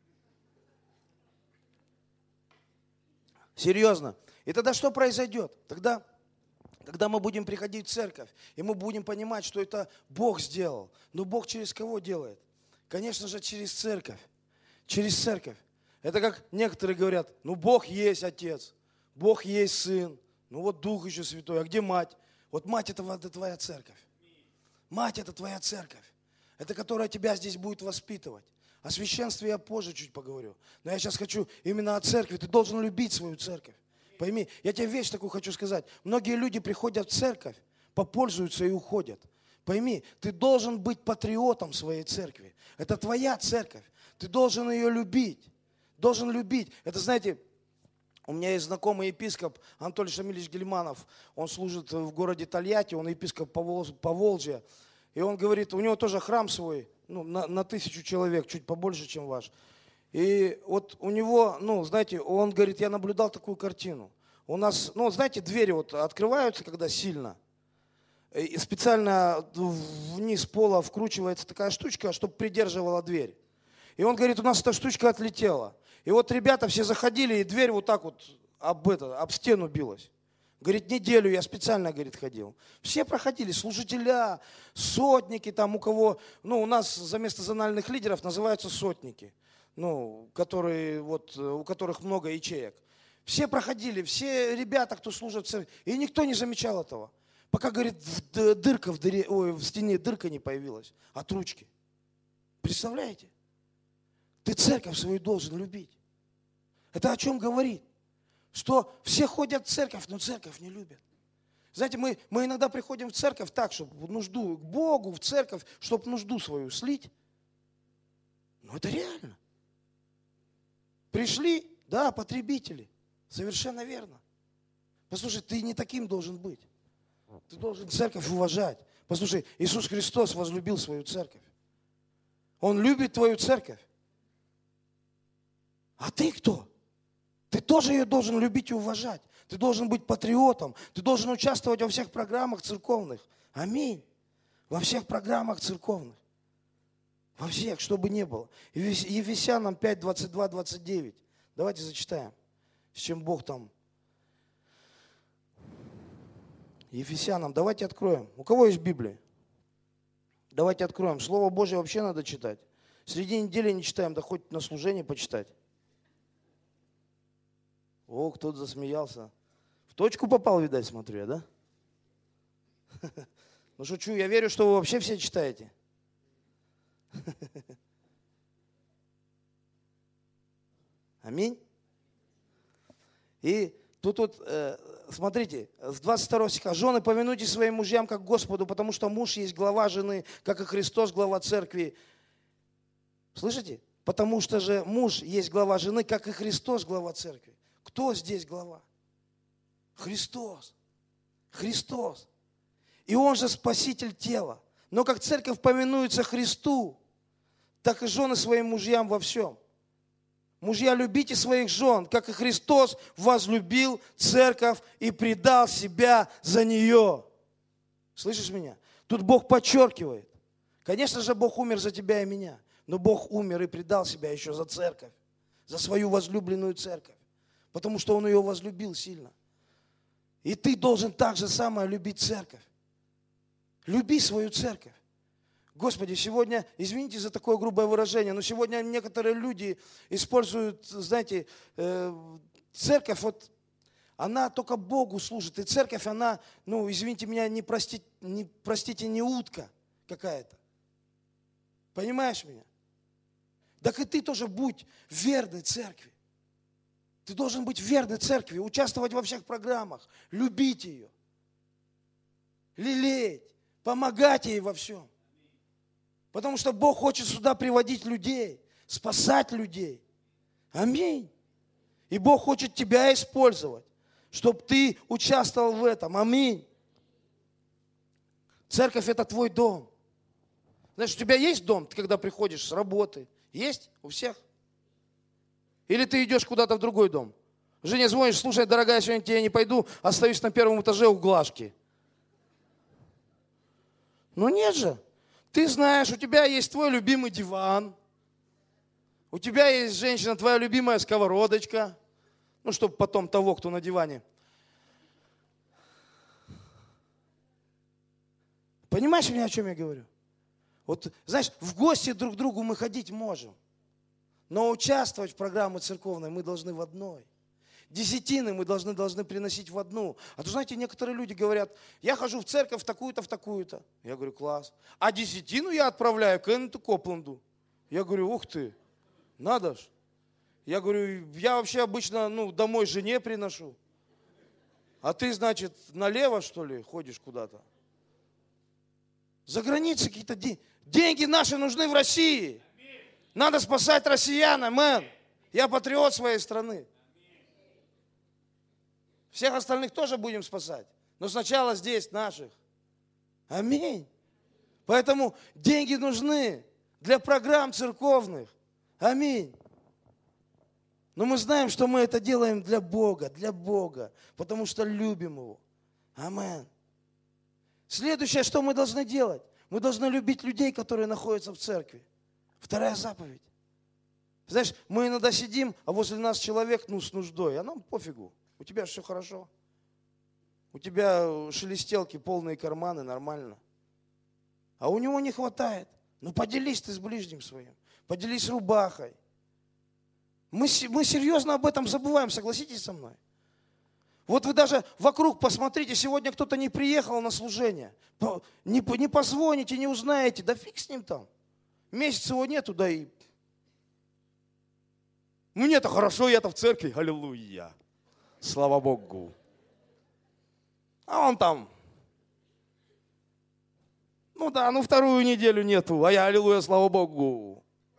[SPEAKER 1] Серьезно. И тогда что произойдет? Тогда, когда мы будем приходить в церковь, и мы будем понимать, что это Бог сделал. Но Бог через кого делает? Конечно же, через церковь. Через церковь. Это как некоторые говорят, ну Бог есть Отец, Бог есть Сын, ну вот Дух еще Святой, а где Мать? Вот Мать это твоя церковь. Мать это твоя церковь. Это которая тебя здесь будет воспитывать. О священстве я позже чуть поговорю. Но я сейчас хочу именно о церкви. Ты должен любить свою церковь. Пойми, я тебе вещь такую хочу сказать. Многие люди приходят в церковь, попользуются и уходят. Пойми, ты должен быть патриотом своей церкви. Это твоя церковь. Ты должен ее любить. Должен любить. Это, знаете, у меня есть знакомый епископ Анатолий Шамильевич Гельманов. Он служит в городе Тольятти, он епископ Поволжья. И он говорит, у него тоже храм свой, на 1000 человек, чуть побольше, чем ваш. И вот у него, знаете, он говорит, я наблюдал такую картину. У нас, знаете, двери вот открываются, когда сильно. И специально вниз пола вкручивается такая штучка, чтобы придерживала дверь. И он говорит, у нас эта штучка отлетела. И вот ребята все заходили, и дверь вот так вот об стену билась. Говорит, неделю я специально, говорит, ходил. Все проходили, служителя, сотники, там у кого, у нас за место зональных лидеров называются сотники, которые, у которых много ячеек. Все проходили, все ребята, кто служит в церкви, и никто не замечал этого. Пока, говорит, дырка в стене дырка не появилась от ручки. Представляете? Ты церковь свою должен любить. Это о чем говорит? Что все ходят в церковь, но церковь не любят. Знаете, мы иногда приходим в церковь так, чтобы нужду к Богу, в церковь, чтобы нужду свою слить. Но это реально. Пришли, да, потребители. Совершенно верно. Послушай, ты не таким должен быть. Ты должен церковь уважать. Послушай, Иисус Христос возлюбил свою церковь. Он любит твою церковь. А ты кто? Ты тоже ее должен любить и уважать. Ты должен быть патриотом. Ты должен участвовать во всех программах церковных. Аминь. Во всех программах церковных. Во всех, что бы ни было. Ефесянам 5, 22, 29. Давайте зачитаем, с чем Бог там. Ефесянам, давайте откроем. У кого есть Библия? Давайте откроем. Слово Божье вообще надо читать. Среди недели не читаем, да хоть на служение почитать. О, кто-то засмеялся. В точку попал, видать, смотрю я, да? Ну, шучу, я верю, что вы вообще все читаете. Аминь. И тут, смотрите, с 22 стиха. «Жены, повинуйтесь своим мужьям, как Господу, потому что муж есть глава жены, как и Христос, глава церкви». Слышите? Потому что же муж есть глава жены, как и Христос, глава церкви. Кто здесь глава? Христос. Христос. И Он же спаситель тела. Но как церковь повинуется Христу, так и жены своим мужьям во всем. Мужья, любите своих жен, как и Христос возлюбил церковь и предал себя за нее. Слышишь меня? Тут Бог подчеркивает. Конечно же, Бог умер за тебя и меня. Но Бог умер и предал себя еще за церковь. За свою возлюбленную церковь. Потому что Он ее возлюбил сильно. И ты должен так же самое любить церковь. Люби свою церковь. Господи, сегодня, извините за такое грубое выражение, но сегодня некоторые люди используют, знаете, церковь, она только Богу служит. И церковь, она, извините меня, простите, не утка какая-то. Понимаешь меня? Так и ты тоже будь верной церкви. Ты должен быть верной церкви, участвовать во всех программах, любить ее, лелеять, помогать ей во всем. Потому что Бог хочет сюда приводить людей, спасать людей. Аминь. И Бог хочет тебя использовать, чтобы ты участвовал в этом. Аминь. Церковь – это твой дом. Знаешь, у тебя есть дом, ты когда приходишь с работы? Есть у всех? Или ты идешь куда-то в другой дом? Жене звонишь, слушай, дорогая, сегодня к тебе не пойду, остаюсь на первом этаже у Глашки. Ну нет же. Ты знаешь, у тебя есть твой любимый диван. У тебя есть, женщина, твоя любимая сковородочка. Чтобы потом того, кто на диване. Понимаешь меня, о чем я говорю? Знаешь, в гости друг к другу мы ходить можем. Но участвовать в программе церковной мы должны в одной. Десятины мы должны приносить в одну. А то, знаете, некоторые люди говорят, я хожу в церковь в такую-то, в такую-то. Я говорю, класс. А десятину я отправляю к Кеннету Копланду. Я говорю, ух ты, надо ж. Я говорю, я вообще обычно домой жене приношу. А ты, значит, налево, что ли, ходишь куда-то? За границей какие-то деньги наши нужны в России. Надо спасать россиян, амен. Я патриот своей страны. Всех остальных тоже будем спасать. Но сначала здесь наших. Аминь. Поэтому деньги нужны для программ церковных. Аминь. Но мы знаем, что мы это делаем для Бога, потому что любим Его. Аминь. Следующее, что мы должны делать? Мы должны любить людей, которые находятся в церкви. Вторая заповедь. Знаешь, мы иногда сидим, а возле нас человек, с нуждой, а нам пофигу. У тебя все хорошо. У тебя шелестелки, полные карманы, нормально. А у него не хватает. Поделись ты с ближним своим. Поделись рубахой. Мы серьезно об этом забываем, согласитесь со мной? Вот вы даже вокруг посмотрите, сегодня кто-то не приехал на служение. Не позвоните, не узнаете, да фиг с ним там. Месяца его нету, да и... Мне-то хорошо, я-то в церкви, аллилуйя. Слава Богу. А он там... вторую неделю нету, а я, аллилуйя, слава Богу.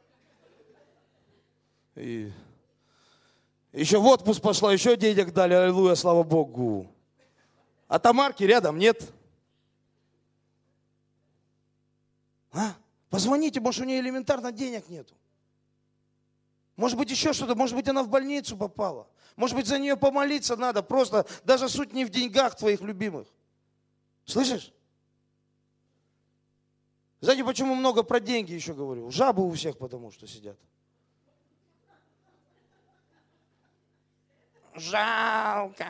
[SPEAKER 1] И еще в отпуск пошла, еще денег дали, аллилуйя, слава Богу. А Тамарки рядом нет. Позвоните, может, у нее элементарно денег нету. Может быть, еще что-то, может быть, она в больницу попала. Может быть, за нее помолиться надо, просто даже суть не в деньгах твоих любимых. Слышишь? Знаете, почему много про деньги еще говорю? Жабы у всех потому что сидят. Жалко.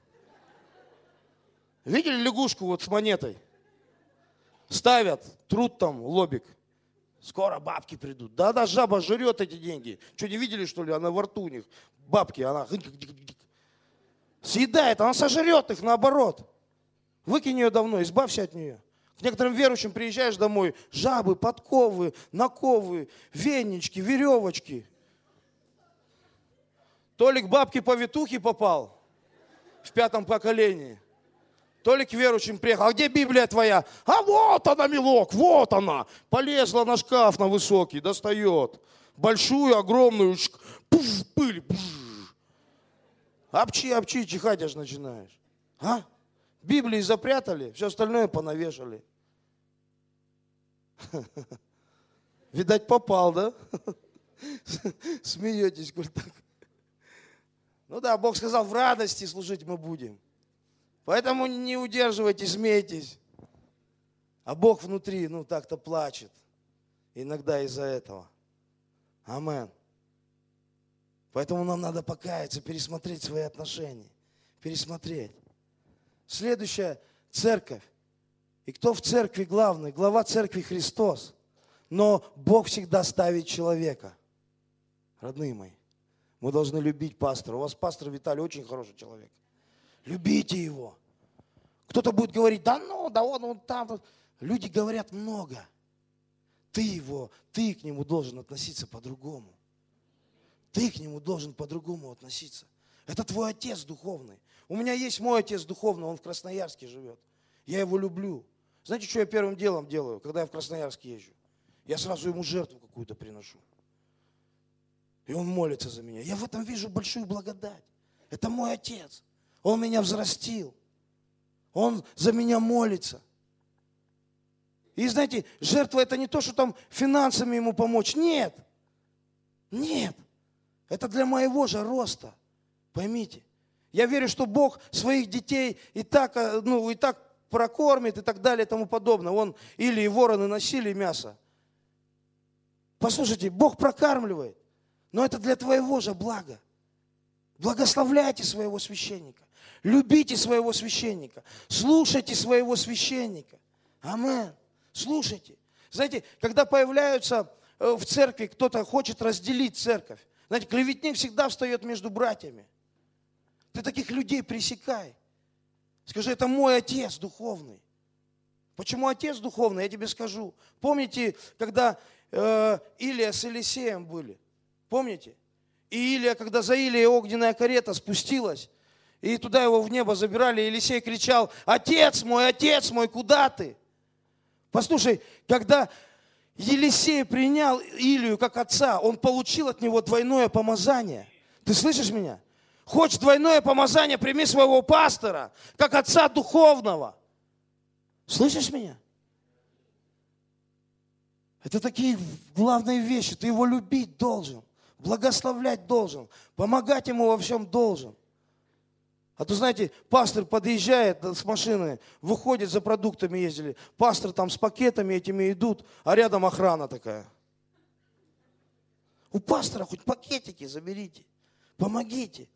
[SPEAKER 1] Видели лягушку вот с монетой? Ставят, трут там лобик. Скоро бабки придут. Да-да, жаба жрет эти деньги. Что, не видели, что ли? Она во рту у них. Бабки, она съедает, она сожрет их наоборот. Выкинь ее давно, избавься от нее. К некоторым верующим приезжаешь домой, жабы, подковы, наковы, венички, веревочки. Толик бабки повитухи попал в 5 поколении. Толик к верующим приехал. А где Библия твоя? А вот она, милок, вот она. Полезла на шкаф на высокий, достает. Большую, огромную, пуф, пыль. Обчи, чихать аж начинаешь. Библии запрятали, все остальное понавешали. Видать, попал, да? Смеетесь, коль так. Бог сказал, в радости служить мы будем. Поэтому не удерживайтесь, смейтесь. А Бог внутри, так-то плачет. Иногда из-за этого. Амен. Поэтому нам надо покаяться, пересмотреть свои отношения. Пересмотреть. Следующая – церковь. И кто в церкви главный? Глава церкви Христос. Но Бог всегда ставит человека. Родные мои, мы должны любить пастора. У вас пастор Виталий очень хороший человек. Любите его. Кто-то будет говорить, да он там. Люди говорят много. Ты к нему должен относиться по-другому. Ты к нему должен по-другому относиться. Это твой отец духовный. У меня есть мой отец духовный, он в Красноярске живет. Я его люблю. Знаете, что я первым делом делаю, когда я в Красноярск езжу? Я сразу ему жертву какую-то приношу. И он молится за меня. Я в этом вижу большую благодать. Это мой отец. Он меня взрастил. Он за меня молится. И знаете, жертва это не то, что там финансами ему помочь. Нет. Нет. Это для моего же роста. Поймите. Я верю, что Бог своих детей и так прокормит и так далее и тому подобное. Или и вороны носили мясо. Послушайте, Бог прокармливает. Но это для твоего же блага. Благословляйте своего священника. Любите своего священника. Слушайте своего священника. Амин. Слушайте. Знаете, когда появляются в церкви, кто-то хочет разделить церковь. Знаете, клеветник всегда встает между братьями. Ты таких людей пресекай. Скажи, это мой отец духовный. Почему отец духовный? Я тебе скажу. Помните, когда Илия с Елисеем были? Помните? И Илия, когда за Илией огненная карета спустилась, и туда его в небо забирали, Елисей кричал, отец мой, куда ты? Послушай, когда Елисей принял Илию как отца, он получил от него двойное помазание. Ты слышишь меня? Хочешь двойное помазание, прими своего пастора, как отца духовного. Слышишь меня? Это такие главные вещи. Ты его любить должен, благословлять должен, помогать ему во всем должен. А то, знаете, пастор подъезжает с машины, выходит, за продуктами ездили, пастор там с пакетами этими идут, а рядом охрана такая. У пастора хоть пакетики заберите, помогите.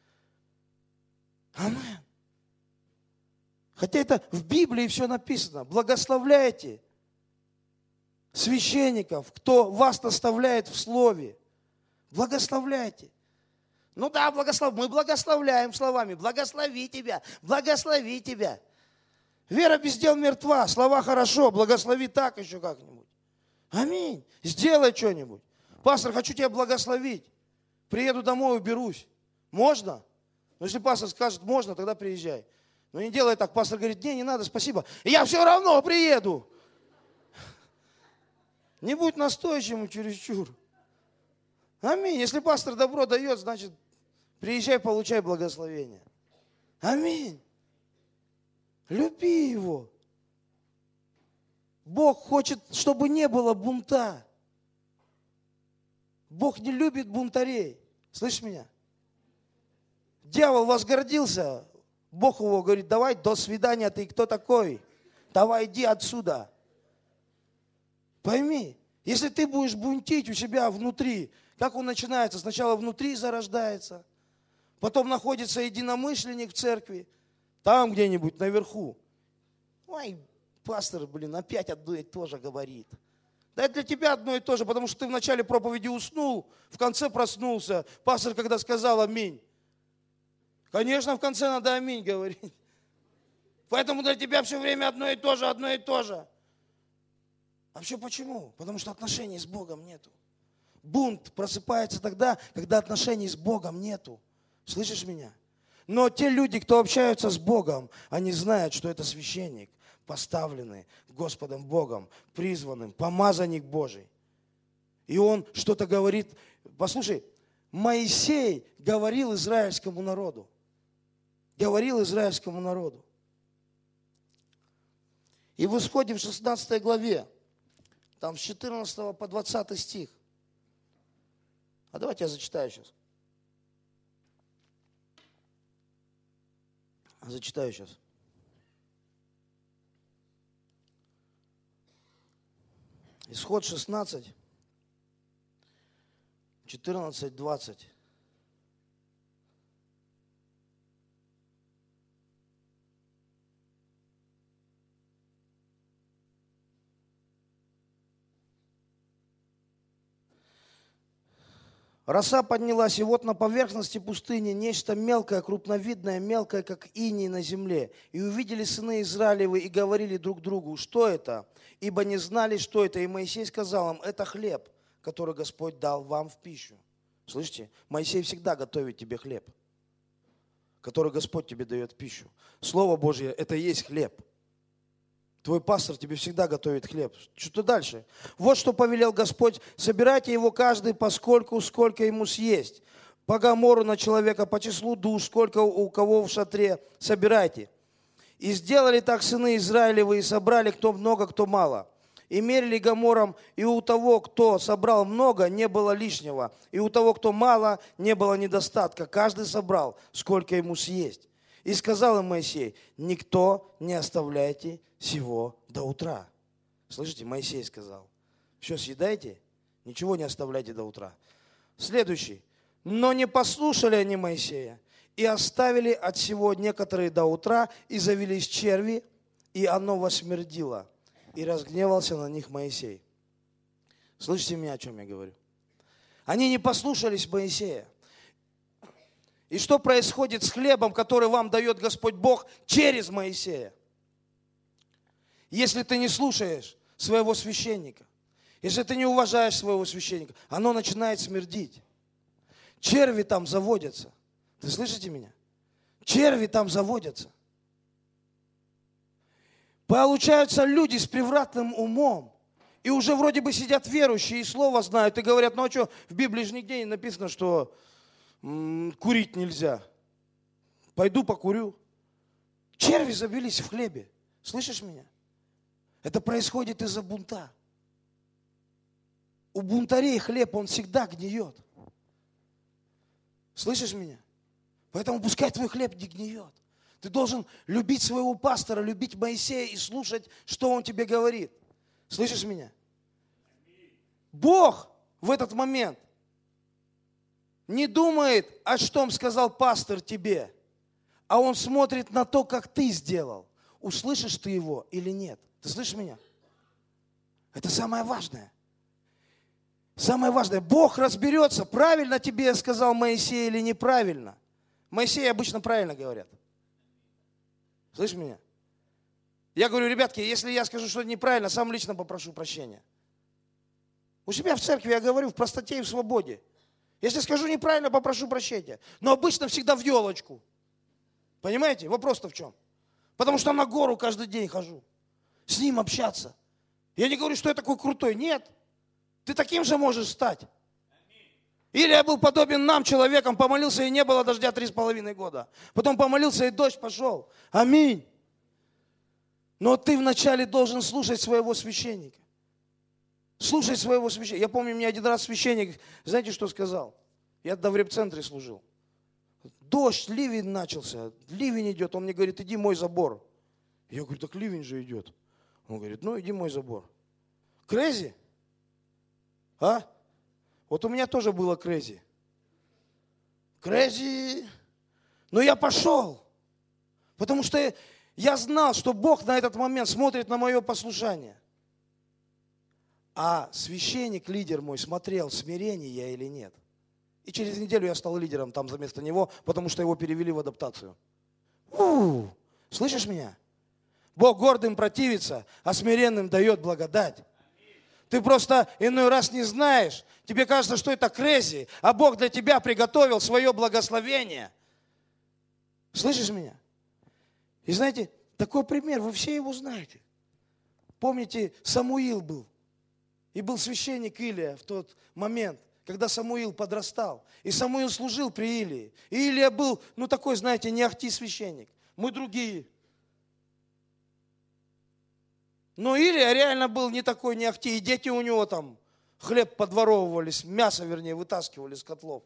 [SPEAKER 1] Аминь. Хотя это в Библии все написано. Благословляйте священников, кто вас наставляет в слове. Благословляйте. Ну да, мы благословляем словами. Благослови тебя, благослови тебя. Вера без дел мертва, слова хорошо, благослови так еще как-нибудь. Аминь. Сделай что-нибудь. Пастор, хочу тебя благословить. Приеду домой, уберусь. Можно? Но если пастор скажет, можно, тогда приезжай. Но не делай так. Пастор говорит, не надо, спасибо. Я все равно приеду. Не будь настойчивым чересчур. Аминь. Если пастор добро дает, значит, приезжай, получай благословение. Аминь. Люби его. Бог хочет, чтобы не было бунта. Бог не любит бунтарей. Слышишь меня? Дьявол возгордился. Бог его говорит, давай, до свидания, ты кто такой? Давай, иди отсюда. Пойми, если ты будешь бунтить у себя внутри, как он начинается? Сначала внутри зарождается, потом находится единомышленник в церкви, там где-нибудь наверху. Ой, пастор, опять одно и то же говорит. Да это для тебя одно и то же, потому что ты в начале проповеди уснул, в конце проснулся. Пастор, когда сказал аминь. Конечно, в конце надо аминь говорить. Поэтому для тебя все время одно и то же, одно и то же. А все почему? Потому что отношений с Богом нету. Бунт просыпается тогда, когда отношений с Богом нету. Слышишь меня? Но те люди, кто общаются с Богом, они знают, что это священник, поставленный Господом Богом, призванным, помазанник Божий. И он что-то говорит. Послушай, Моисей говорил израильскому народу. Говорил израильскому народу. И в Исходе в 16 главе, там с 14 по 20 стих. А давайте я зачитаю сейчас. Зачитаю сейчас. Исход 16, 14, 20. Роса поднялась, и вот на поверхности пустыни нечто мелкое, крупновидное, мелкое, как иней на земле. И увидели сыны Израилевы и говорили друг другу, что это? Ибо не знали, что это. И Моисей сказал им, это хлеб, который Господь дал вам в пищу. Слышите? Моисей всегда готовит тебе хлеб, который Господь тебе дает в пищу. Слово Божье – это и есть хлеб. Твой пастор тебе всегда готовит хлеб. Что дальше? Вот что повелел Господь. Собирайте его каждый поскольку, сколько ему съесть. По гомору на человека, по числу душ, сколько у кого в шатре. Собирайте. И сделали так сыны Израилевы, и собрали кто много, кто мало. И мерили гомором, и у того, кто собрал много, не было лишнего. И у того, кто мало, не было недостатка. Каждый собрал, сколько ему съесть. И сказал им Моисей, никто не оставляйте сего до утра. Слышите, Моисей сказал, все съедайте, ничего не оставляйте до утра. Следующий. Но не послушали они Моисея, и оставили от всего некоторые до утра, и завелись черви, и оно восмердило. И разгневался на них Моисей. Слышите меня, о чем я говорю? Они не послушались Моисея. И что происходит с хлебом, который вам дает Господь Бог через Моисея? Если ты не слушаешь своего священника, если ты не уважаешь своего священника, оно начинает смердить. Черви там заводятся. Вы слышите меня? Черви там заводятся. Получаются люди с превратным умом. И уже вроде бы сидят верующие, и слово знают, и говорят, ну а что, в Библии же нигде не написано, что курить нельзя. Пойду покурю. Черви забились в хлебе. Слышишь меня? Это происходит из-за бунта. У бунтарей хлеб, он всегда гниет. Слышишь меня? Поэтому пускай твой хлеб не гниет. Ты должен любить своего пастора, любить Моисея и слушать, что он тебе говорит. Слышишь меня? Бог в этот момент не думает, о чем сказал пастор тебе, а он смотрит на то, как ты сделал. Услышишь ты его или нет? Ты слышишь меня? Это самое важное. Самое важное. Бог разберется, правильно тебе сказал Моисей или неправильно. Моисей обычно правильно говорят. Слышишь меня? Я говорю, ребятки, если я скажу что-то неправильно, сам лично попрошу прощения. У себя в церкви я говорю в простоте и в свободе. Если скажу неправильно, попрошу прощения. Но обычно всегда в елочку. Понимаете? Вопрос-то в чем? Потому что на гору каждый день хожу. С ним общаться. Я не говорю, что я такой крутой. Нет. Ты таким же можешь стать. Или я был подобен нам, человеком, помолился, и не было дождя 3,5 года. Потом помолился, и дождь пошел. Аминь. Но ты вначале должен слушать своего священника. Слушать своего священника. Я помню, мне один раз священник, знаете, что сказал? Я в репцентре служил. Дождь, ливень начался. Ливень идет. Он мне говорит, иди мой забор. Я говорю, так ливень же идет. Он говорит, ну иди мой забор. Крэзи? А? Вот у меня тоже было крэзи. Крэзи. Но я пошел. Потому что я знал, что Бог на этот момент смотрит на мое послушание. А священник, лидер мой, смотрел, смирение я или нет. И через неделю я стал лидером там вместо него, потому что его перевели в адаптацию. Слышишь меня? Бог гордым противится, а смиренным дает благодать. Ты просто иной раз не знаешь. Тебе кажется, что это крэзи, а Бог для тебя приготовил свое благословение. Слышишь меня? И знаете, такой пример, вы все его знаете. Помните, Самуил был. И был священник Илия в тот момент, когда Самуил подрастал. И Самуил служил при Илии. И Илия был, такой, знаете, не ахти священник. Мы другие. Но Илия реально был не такой не ахти. И дети у него там хлеб подворовывались, мясо, вернее, вытаскивали с котлов.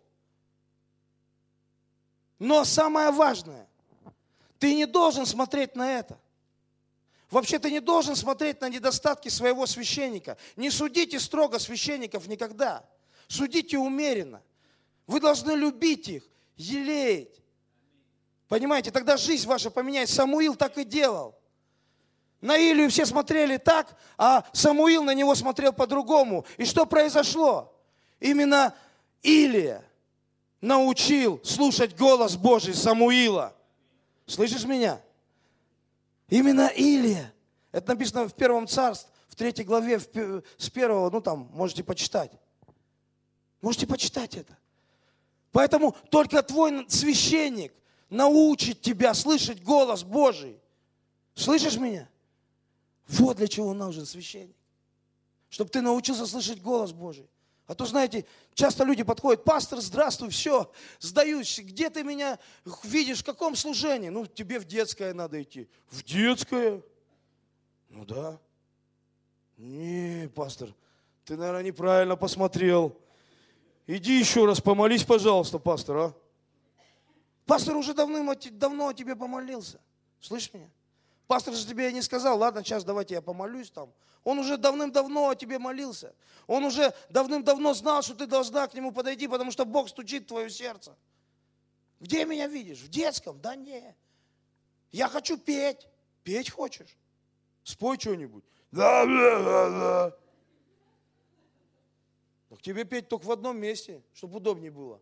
[SPEAKER 1] Но самое важное, ты не должен смотреть на это. Вообще ты не должен смотреть на недостатки своего священника. Не судите строго священников никогда. Судите умеренно. Вы должны любить их, елеять. Понимаете, тогда жизнь ваша поменяется. Самуил так и делал. На Илию все смотрели так, а Самуил на него смотрел по-другому. И что произошло? Именно Илия научил слушать голос Божий Самуила. Слышишь меня? Именно Илия. Это написано в 1 Царств, в 3 главе, с 1, там, можете почитать. Можете почитать это. Поэтому только твой священник научит тебя слышать голос Божий. Слышишь меня? Вот для чего нужен священник. Чтобы ты научился слышать голос Божий. А то, знаете, часто люди подходят, пастор, здравствуй, все, сдаюсь, где ты меня видишь, в каком служении? Тебе в детское надо идти. В детское? Да. Не, пастор, ты, наверное, неправильно посмотрел. Иди еще раз помолись, пожалуйста, пастор, а? Пастор уже давно о тебе помолился. Слышишь меня? Пастор же тебе не сказал, ладно, сейчас давайте я помолюсь там. Он уже давным-давно о тебе молился. Он уже давным-давно знал, что ты должна к нему подойти, потому что Бог стучит в твое сердце. Где меня видишь? В детском? Да не. Я хочу петь. Петь хочешь? Спой что-нибудь. Да. Так тебе петь только в одном месте, чтобы удобнее было.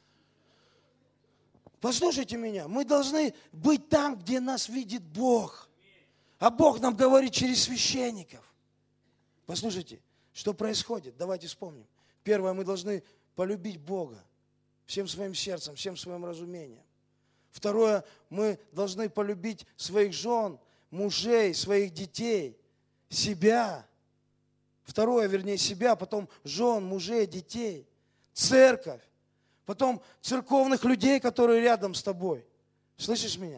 [SPEAKER 1] Послушайте меня, мы должны быть там, где нас видит Бог. А Бог нам говорит через священников. Послушайте, что происходит? Давайте вспомним. Первое, мы должны полюбить Бога всем своим сердцем, всем своим разумением. Второе, мы должны полюбить своих жен, мужей, своих детей, себя. Второе, вернее, себя, потом жен, мужей, детей, церковь, потом церковных людей, которые рядом с тобой. Слышишь меня?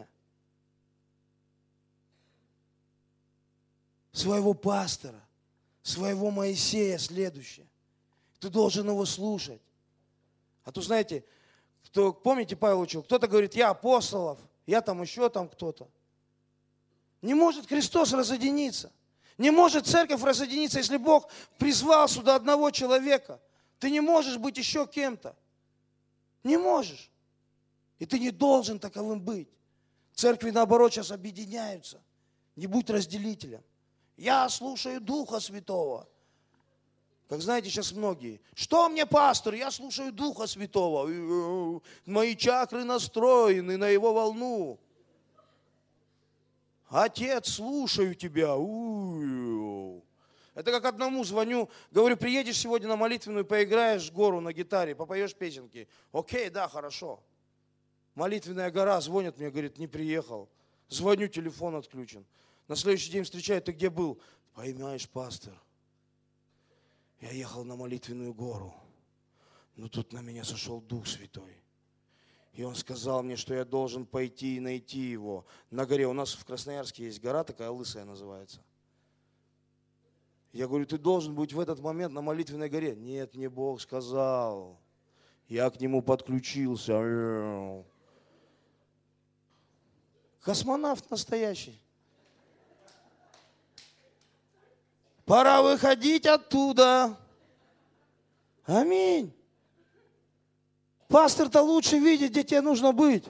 [SPEAKER 1] Своего пастора, своего Моисея следующее. Ты должен его слушать. А то, знаете, помните, Павел учил, кто-то говорит, я апостолов, я там еще там кто-то. Не может Христос разъединиться. Не может церковь разъединиться, если Бог призвал сюда одного человека. Ты не можешь быть еще кем-то. Не можешь. И ты не должен таковым быть. Церкви, наоборот, сейчас объединяются. Не будь разделителем. Я слушаю Духа Святого. Как знаете, сейчас многие. Что мне, пастор? Я слушаю Духа Святого. Мои чакры настроены на его волну. Отец, слушаю тебя. Это как одному звоню, говорю, приедешь сегодня на молитвенную, поиграешь гору на гитаре, попоешь песенки. Окей, да, хорошо. Молитвенная гора звонит мне, говорит, не приехал. Звоню, телефон отключен. На следующий день встречаю, ты где был? Поймаешь, пастор, я ехал на молитвенную гору, но тут на меня сошел Дух Святой. И он сказал мне, что я должен пойти и найти его на горе. У нас в Красноярске есть гора, такая лысая называется. Я говорю, ты должен быть в этот момент на молитвенной горе. Нет, мне Бог сказал. Я к нему подключился. Космонавт настоящий. Пора выходить оттуда. Аминь. Пастор-то лучше видит, где тебе нужно быть.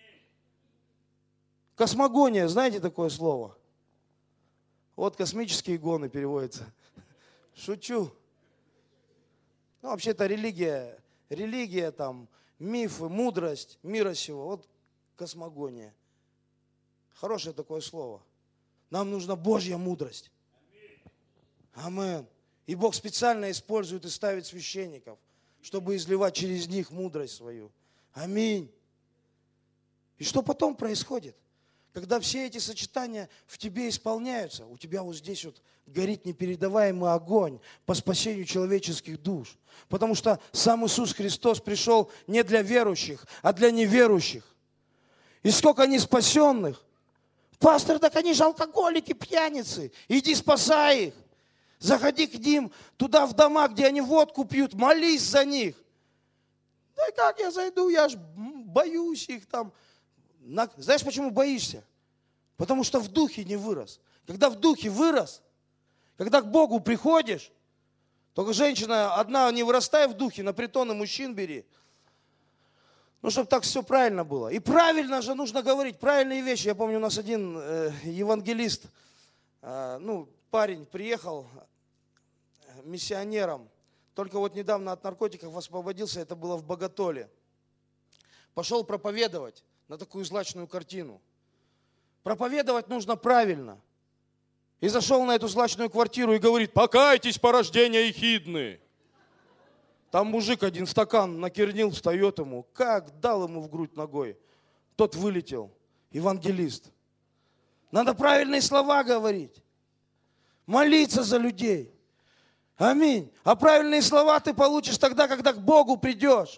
[SPEAKER 1] Космогония, знаете такое слово? Вот космические гоны переводятся. Шучу. Ну, вообще-то религия там, мифы, мудрость мира сего. Вот космогония. Хорошее такое слово. Нам нужна Божья мудрость. Амин. И Бог специально использует и ставит священников, чтобы изливать через них мудрость свою. Аминь. И что потом происходит? Когда все эти сочетания в тебе исполняются, у тебя вот здесь вот горит непередаваемый огонь по спасению человеческих душ. Потому что сам Иисус Христос пришел не для верующих, а для неверующих. И сколько они спасенных. Пастор, так они же алкоголики, пьяницы. Иди спасай их. Заходи к ним туда в дома, где они водку пьют, молись за них. Да как я зайду, я ж боюсь их там. Знаешь, почему боишься? Потому что в духе не вырос. Когда в духе вырос, когда к Богу приходишь, только женщина одна не вырастай в духе, на притоны мужчин бери. Ну, чтобы так все правильно было. И правильно же нужно говорить, правильные вещи. Я помню, у нас один евангелист, парень приехал миссионером, только вот недавно от наркотиков освободился, это было в Боготоле. Пошел проповедовать на такую злачную картину. Проповедовать нужно правильно. И зашел на эту злачную квартиру и говорит, покайтесь, порождения ехидны. Там мужик один стакан накернил, встает ему, как дал ему в грудь ногой. Тот вылетел, евангелист. Надо правильные слова говорить. Молиться за людей. Аминь. А правильные слова ты получишь тогда, когда к Богу придешь.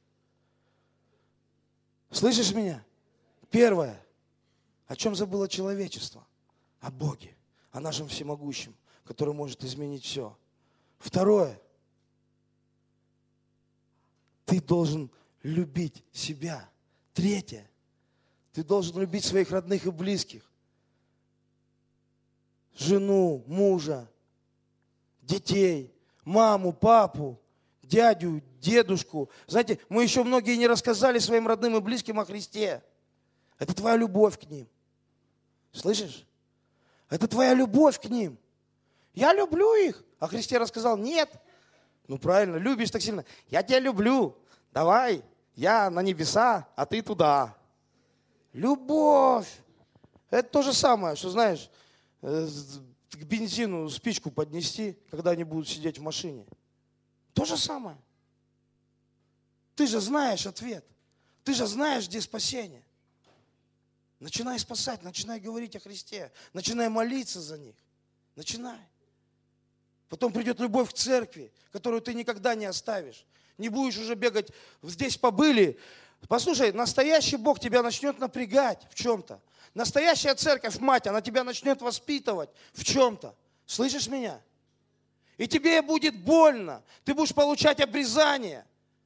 [SPEAKER 1] Слышишь меня? Первое. О чем забыло человечество? О Боге. О нашем всемогущем, который может изменить все. Второе. Ты должен любить себя. Третье. Ты должен любить своих родных и близких. Жену, мужа, детей, маму, папу, дядю, дедушку. Знаете, мы еще многие не рассказали своим родным и близким о Христе. Это твоя любовь к ним. Слышишь? Это твоя любовь к ним. Я люблю их. А Христе рассказал, нет. Ну правильно, любишь так сильно. Я тебя люблю. Давай, я на небеса, а ты туда. Любовь. Это то же самое, что, знаешь, к бензину спичку поднести, когда они будут сидеть в машине. То же самое. Ты же знаешь ответ. Ты же знаешь, где спасение. Начинай спасать, начинай говорить о Христе, начинай молиться за них. Начинай. Потом придет любовь к церкви, которую ты никогда не оставишь. Не будешь уже бегать, здесь побыли. Послушай, настоящий Бог тебя начнет напрягать в чем-то. Настоящая церковь, мать, она тебя начнет воспитывать в чем-то. Слышишь меня? И тебе будет больно. Ты будешь получать обрезание.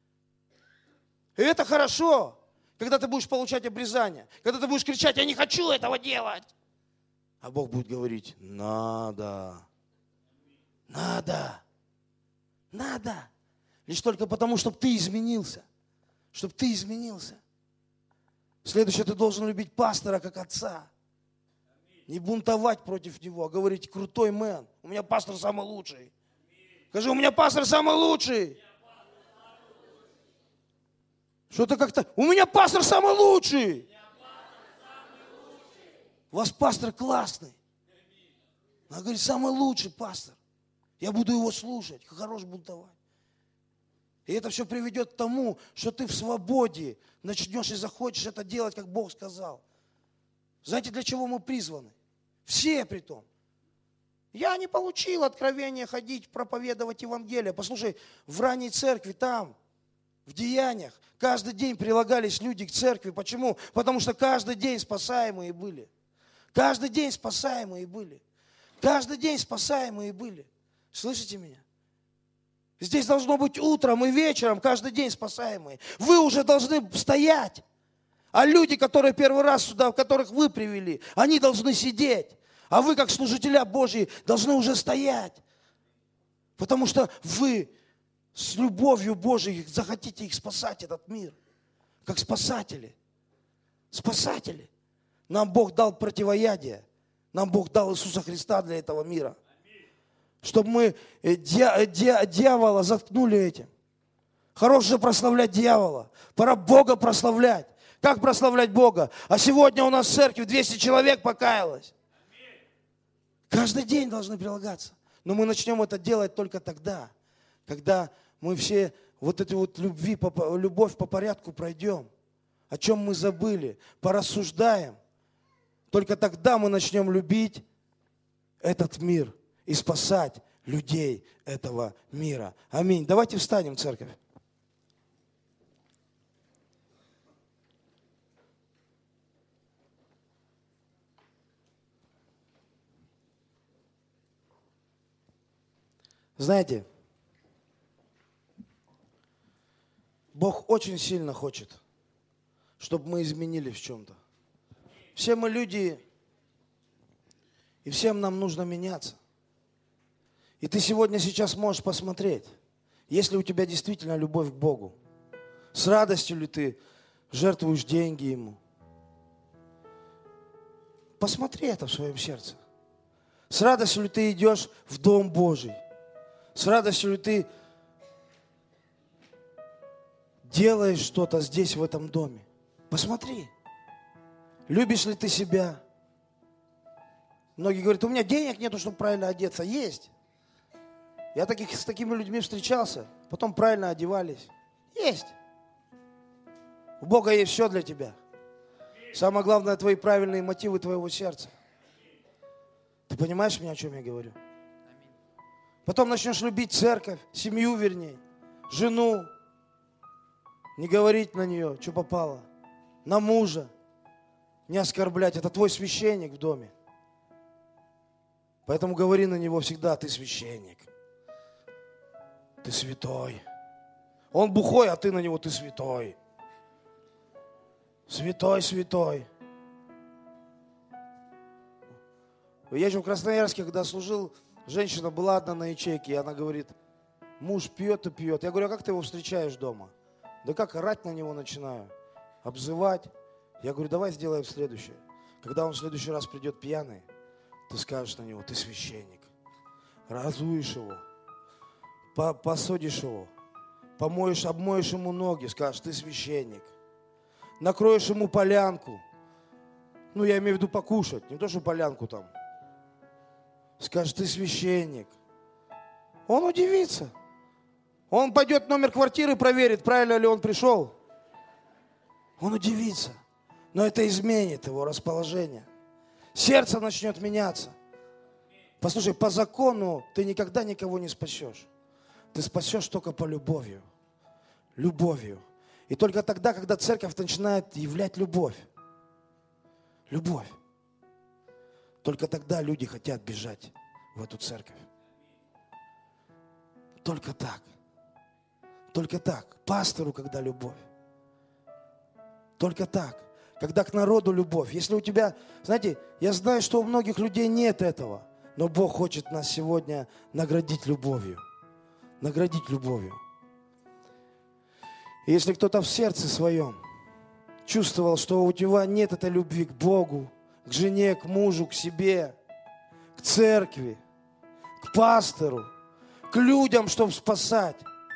[SPEAKER 1] И это хорошо, когда ты будешь получать обрезание. Когда ты будешь кричать: я не хочу этого делать. А Бог будет говорить: надо. Надо. Надо. Лишь только потому, чтобы ты изменился. Чтобы ты изменился. Следующее, ты должен любить пастора как отца. Не бунтовать против него, а говорить: крутой мэн. У меня пастор самый лучший. Скажи: у меня пастор самый лучший. Что-то как-то: у меня пастор самый лучший. У вас пастор классный. Она говорит: самый лучший пастор. Я буду его слушать, хорош бунтовать. И это все приведет к тому, что ты в свободе начнешь и захочешь это делать, как Бог сказал. Знаете, для чего мы призваны? Все при том. Я не получил откровения ходить, проповедовать Евангелие. Послушай, в ранней церкви там, в Деяниях, каждый день прилагались люди к церкви. Почему? Потому что каждый день спасаемые были. Каждый день спасаемые были. Каждый день спасаемые были. Слышите меня? Здесь должно быть утром и вечером, каждый день спасаемые. Вы уже должны стоять. А люди, которые первый раз сюда, которых вы привели, они должны сидеть. А вы, как служителя Божьи, должны уже стоять. Потому что вы с любовью Божией захотите их спасать, этот мир. Как спасатели. Спасатели. Нам Бог дал противоядие. Нам Бог дал Иисуса Христа для этого мира. Чтобы мы дьявола заткнули этим. Хорош же прославлять дьявола. Пора Бога прославлять. Как прославлять Бога? А сегодня у нас в церкви 200 человек покаялось. Каждый день должны прилагаться. Но мы начнем это делать только тогда, когда мы все вот эти вот любовь по порядку пройдем. О чем мы забыли, порассуждаем. Только тогда мы начнем любить этот мир и спасать людей этого мира. Аминь. Давайте встанем, церковь. Знаете, Бог очень сильно хочет, чтобы мы изменились в чем-то. Все мы люди, и всем нам нужно меняться. И ты сейчас можешь посмотреть, есть ли у тебя действительно любовь к Богу. С радостью ли ты жертвуешь деньги Ему. Посмотри это в своем сердце. С радостью ли ты идешь в Дом Божий. С радостью ли ты делаешь что-то здесь, в этом доме. Посмотри. Любишь ли ты себя? Многие говорят: у меня денег нету, чтобы правильно одеться. Есть. Я с такими людьми встречался. Потом правильно одевались. Есть. У Бога есть все для тебя. Самое главное, твои правильные мотивы твоего сердца. Ты понимаешь меня, о чем я говорю? Потом начнешь любить церковь, семью вернее, жену. Не говорить на нее, что попало. На мужа. Не оскорблять. Это твой священник в доме. Поэтому говори на него всегда: ты священник. Ты святой. Он бухой, а ты на него: ты святой. Святой, святой. Я же в Красноярске, когда служил, женщина была одна на ячейке, и она говорит: муж пьет и пьет. Я говорю: а как ты его встречаешь дома? Да как, орать на него начинаю, обзывать. Я говорю: давай сделаем следующее. Когда он в следующий раз придет пьяный, ты скажешь на него: ты священник. Разуешь его, посадишь его, помоешь, обмоешь ему ноги, скажешь: ты священник. Накроешь ему полянку. Ну, я имею в виду покушать, не то, что полянку там. Скажешь: ты священник. Он удивится. Он пойдет номер квартиры, проверит, правильно ли он пришел. Он удивится. Но это изменит его расположение. Сердце начнет меняться. Послушай, по закону ты никогда никого не спасешь. Ты спасешь только по любовью. Любовью. И только тогда, когда церковь начинает являть любовь. Любовь. Только тогда люди хотят бежать в эту церковь. Только так. Только так. Пастору, когда любовь. Только так. Когда к народу любовь. Если у тебя, знаете, я знаю, что у многих людей нет этого. Но Бог хочет нас сегодня наградить любовью. Наградить любовью. И если кто-то в сердце своем чувствовал, что у тебя нет этой любви к Богу, к жене, к мужу, к себе, к церкви, к пастору, к людям, чтобы спасать,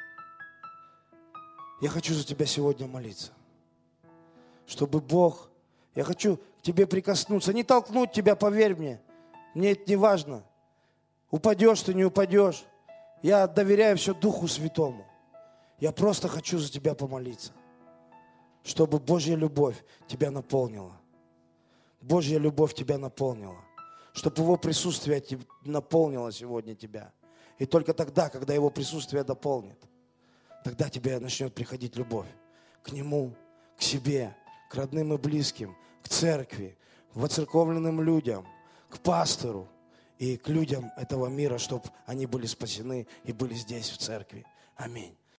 [SPEAKER 1] я хочу за тебя сегодня молиться. Чтобы Бог, я хочу к тебе прикоснуться, не толкнуть тебя, поверь мне это не важно. Упадешь ты, не упадешь. Я доверяю все Духу Святому. Я просто хочу за тебя помолиться, чтобы Божья любовь тебя наполнила. Божья любовь тебя наполнила. Чтобы Его присутствие наполнило сегодня тебя. И только тогда, когда Его присутствие дополнит, тогда тебе начнет приходить любовь к Нему, к себе, к родным и близким, к церкви, воцерковленным людям, к пастору и к людям этого мира, чтобы они были спасены и были здесь в церкви. Аминь.